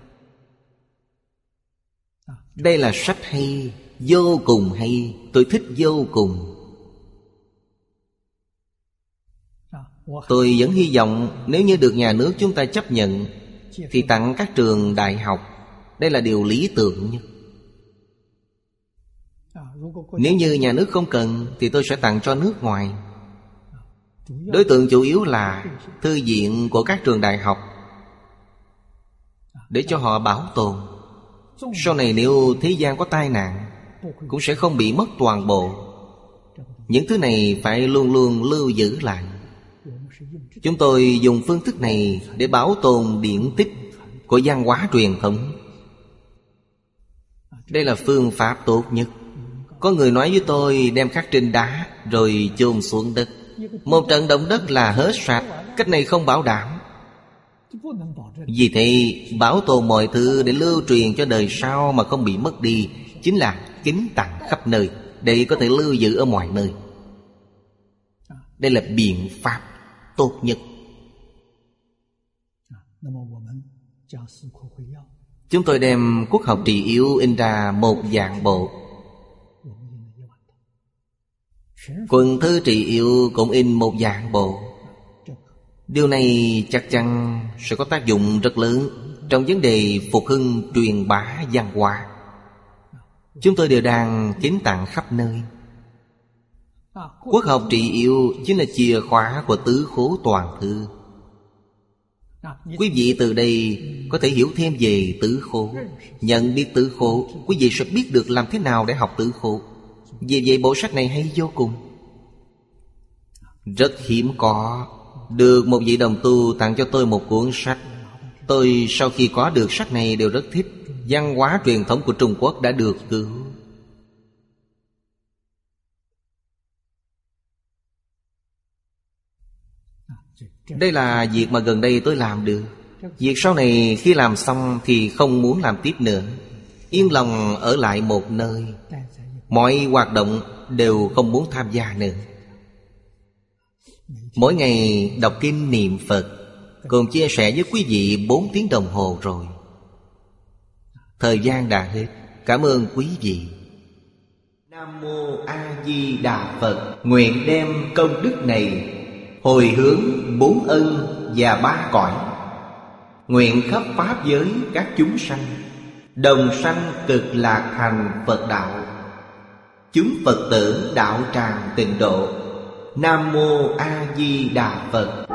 Đây là sách hay, vô cùng hay. Tôi thích vô cùng. Tôi vẫn hy vọng nếu như được nhà nước chúng ta chấp nhận, thì tặng các trường đại học. Đây là điều lý tưởng nhất. Nếu như nhà nước không cần thì tôi sẽ tặng cho nước ngoài. Đối tượng chủ yếu là thư viện của các trường đại học, để cho họ bảo tồn. Sau này nếu thế gian có tai nạn cũng sẽ không bị mất toàn bộ. Những thứ này phải luôn luôn lưu giữ lại. Chúng tôi dùng phương thức này để bảo tồn điển tích của văn hóa truyền thống. Đây là phương pháp tốt nhất. Có người nói với tôi đem khắc trên đá rồi chôn xuống đất. Một trận động đất là hết sạch. Cách này không bảo đảm. Vì thế bảo tồn mọi thứ để lưu truyền cho đời sau mà không bị mất đi chính là kính tặng khắp nơi, để có thể lưu giữ ở mọi nơi. Đây là biện pháp tốt nhất. Chúng tôi đem Quốc học trị yếu in ra 1 vạn bộ. Quần thư trị yếu cũng in 1 vạn bộ. Điều này chắc chắn sẽ có tác dụng rất lớn trong vấn đề phục hưng truyền bá văn hóa. Chúng tôi đều đang kính tặng khắp nơi. Quốc học trị yếu chính là chìa khóa của tứ khố toàn thư. Quý vị từ đây có thể hiểu thêm về tứ khố. Nhận biết tứ khố, quý vị sẽ biết được làm thế nào để học tứ khố. Vì vậy bộ sách này hay vô cùng. Rất hiếm có được một vị đồng tu tặng cho tôi một cuốn sách. Tôi sau khi có được sách này đều rất thích. Văn hóa truyền thống của Trung Quốc đã được cứu. Đây là việc mà gần đây tôi làm được. Việc sau này khi làm xong thì không muốn làm tiếp nữa. Yên lòng ở lại một nơi. Mọi hoạt động đều không muốn tham gia nữa. Mỗi ngày đọc kinh niệm Phật, cùng chia sẻ với quý vị 4 tiếng đồng hồ rồi. Thời gian đã hết. Cảm ơn quý vị. Nam Mô A Di Đà Phật. Nguyện đem công đức này hồi hướng 4 ân và 3 cõi. Nguyện khắp pháp giới các chúng sanh đồng sanh cực lạc thành Phật đạo. Chúng Phật tử đạo tràng tịnh độ. Nam Mô A Di Đà Phật.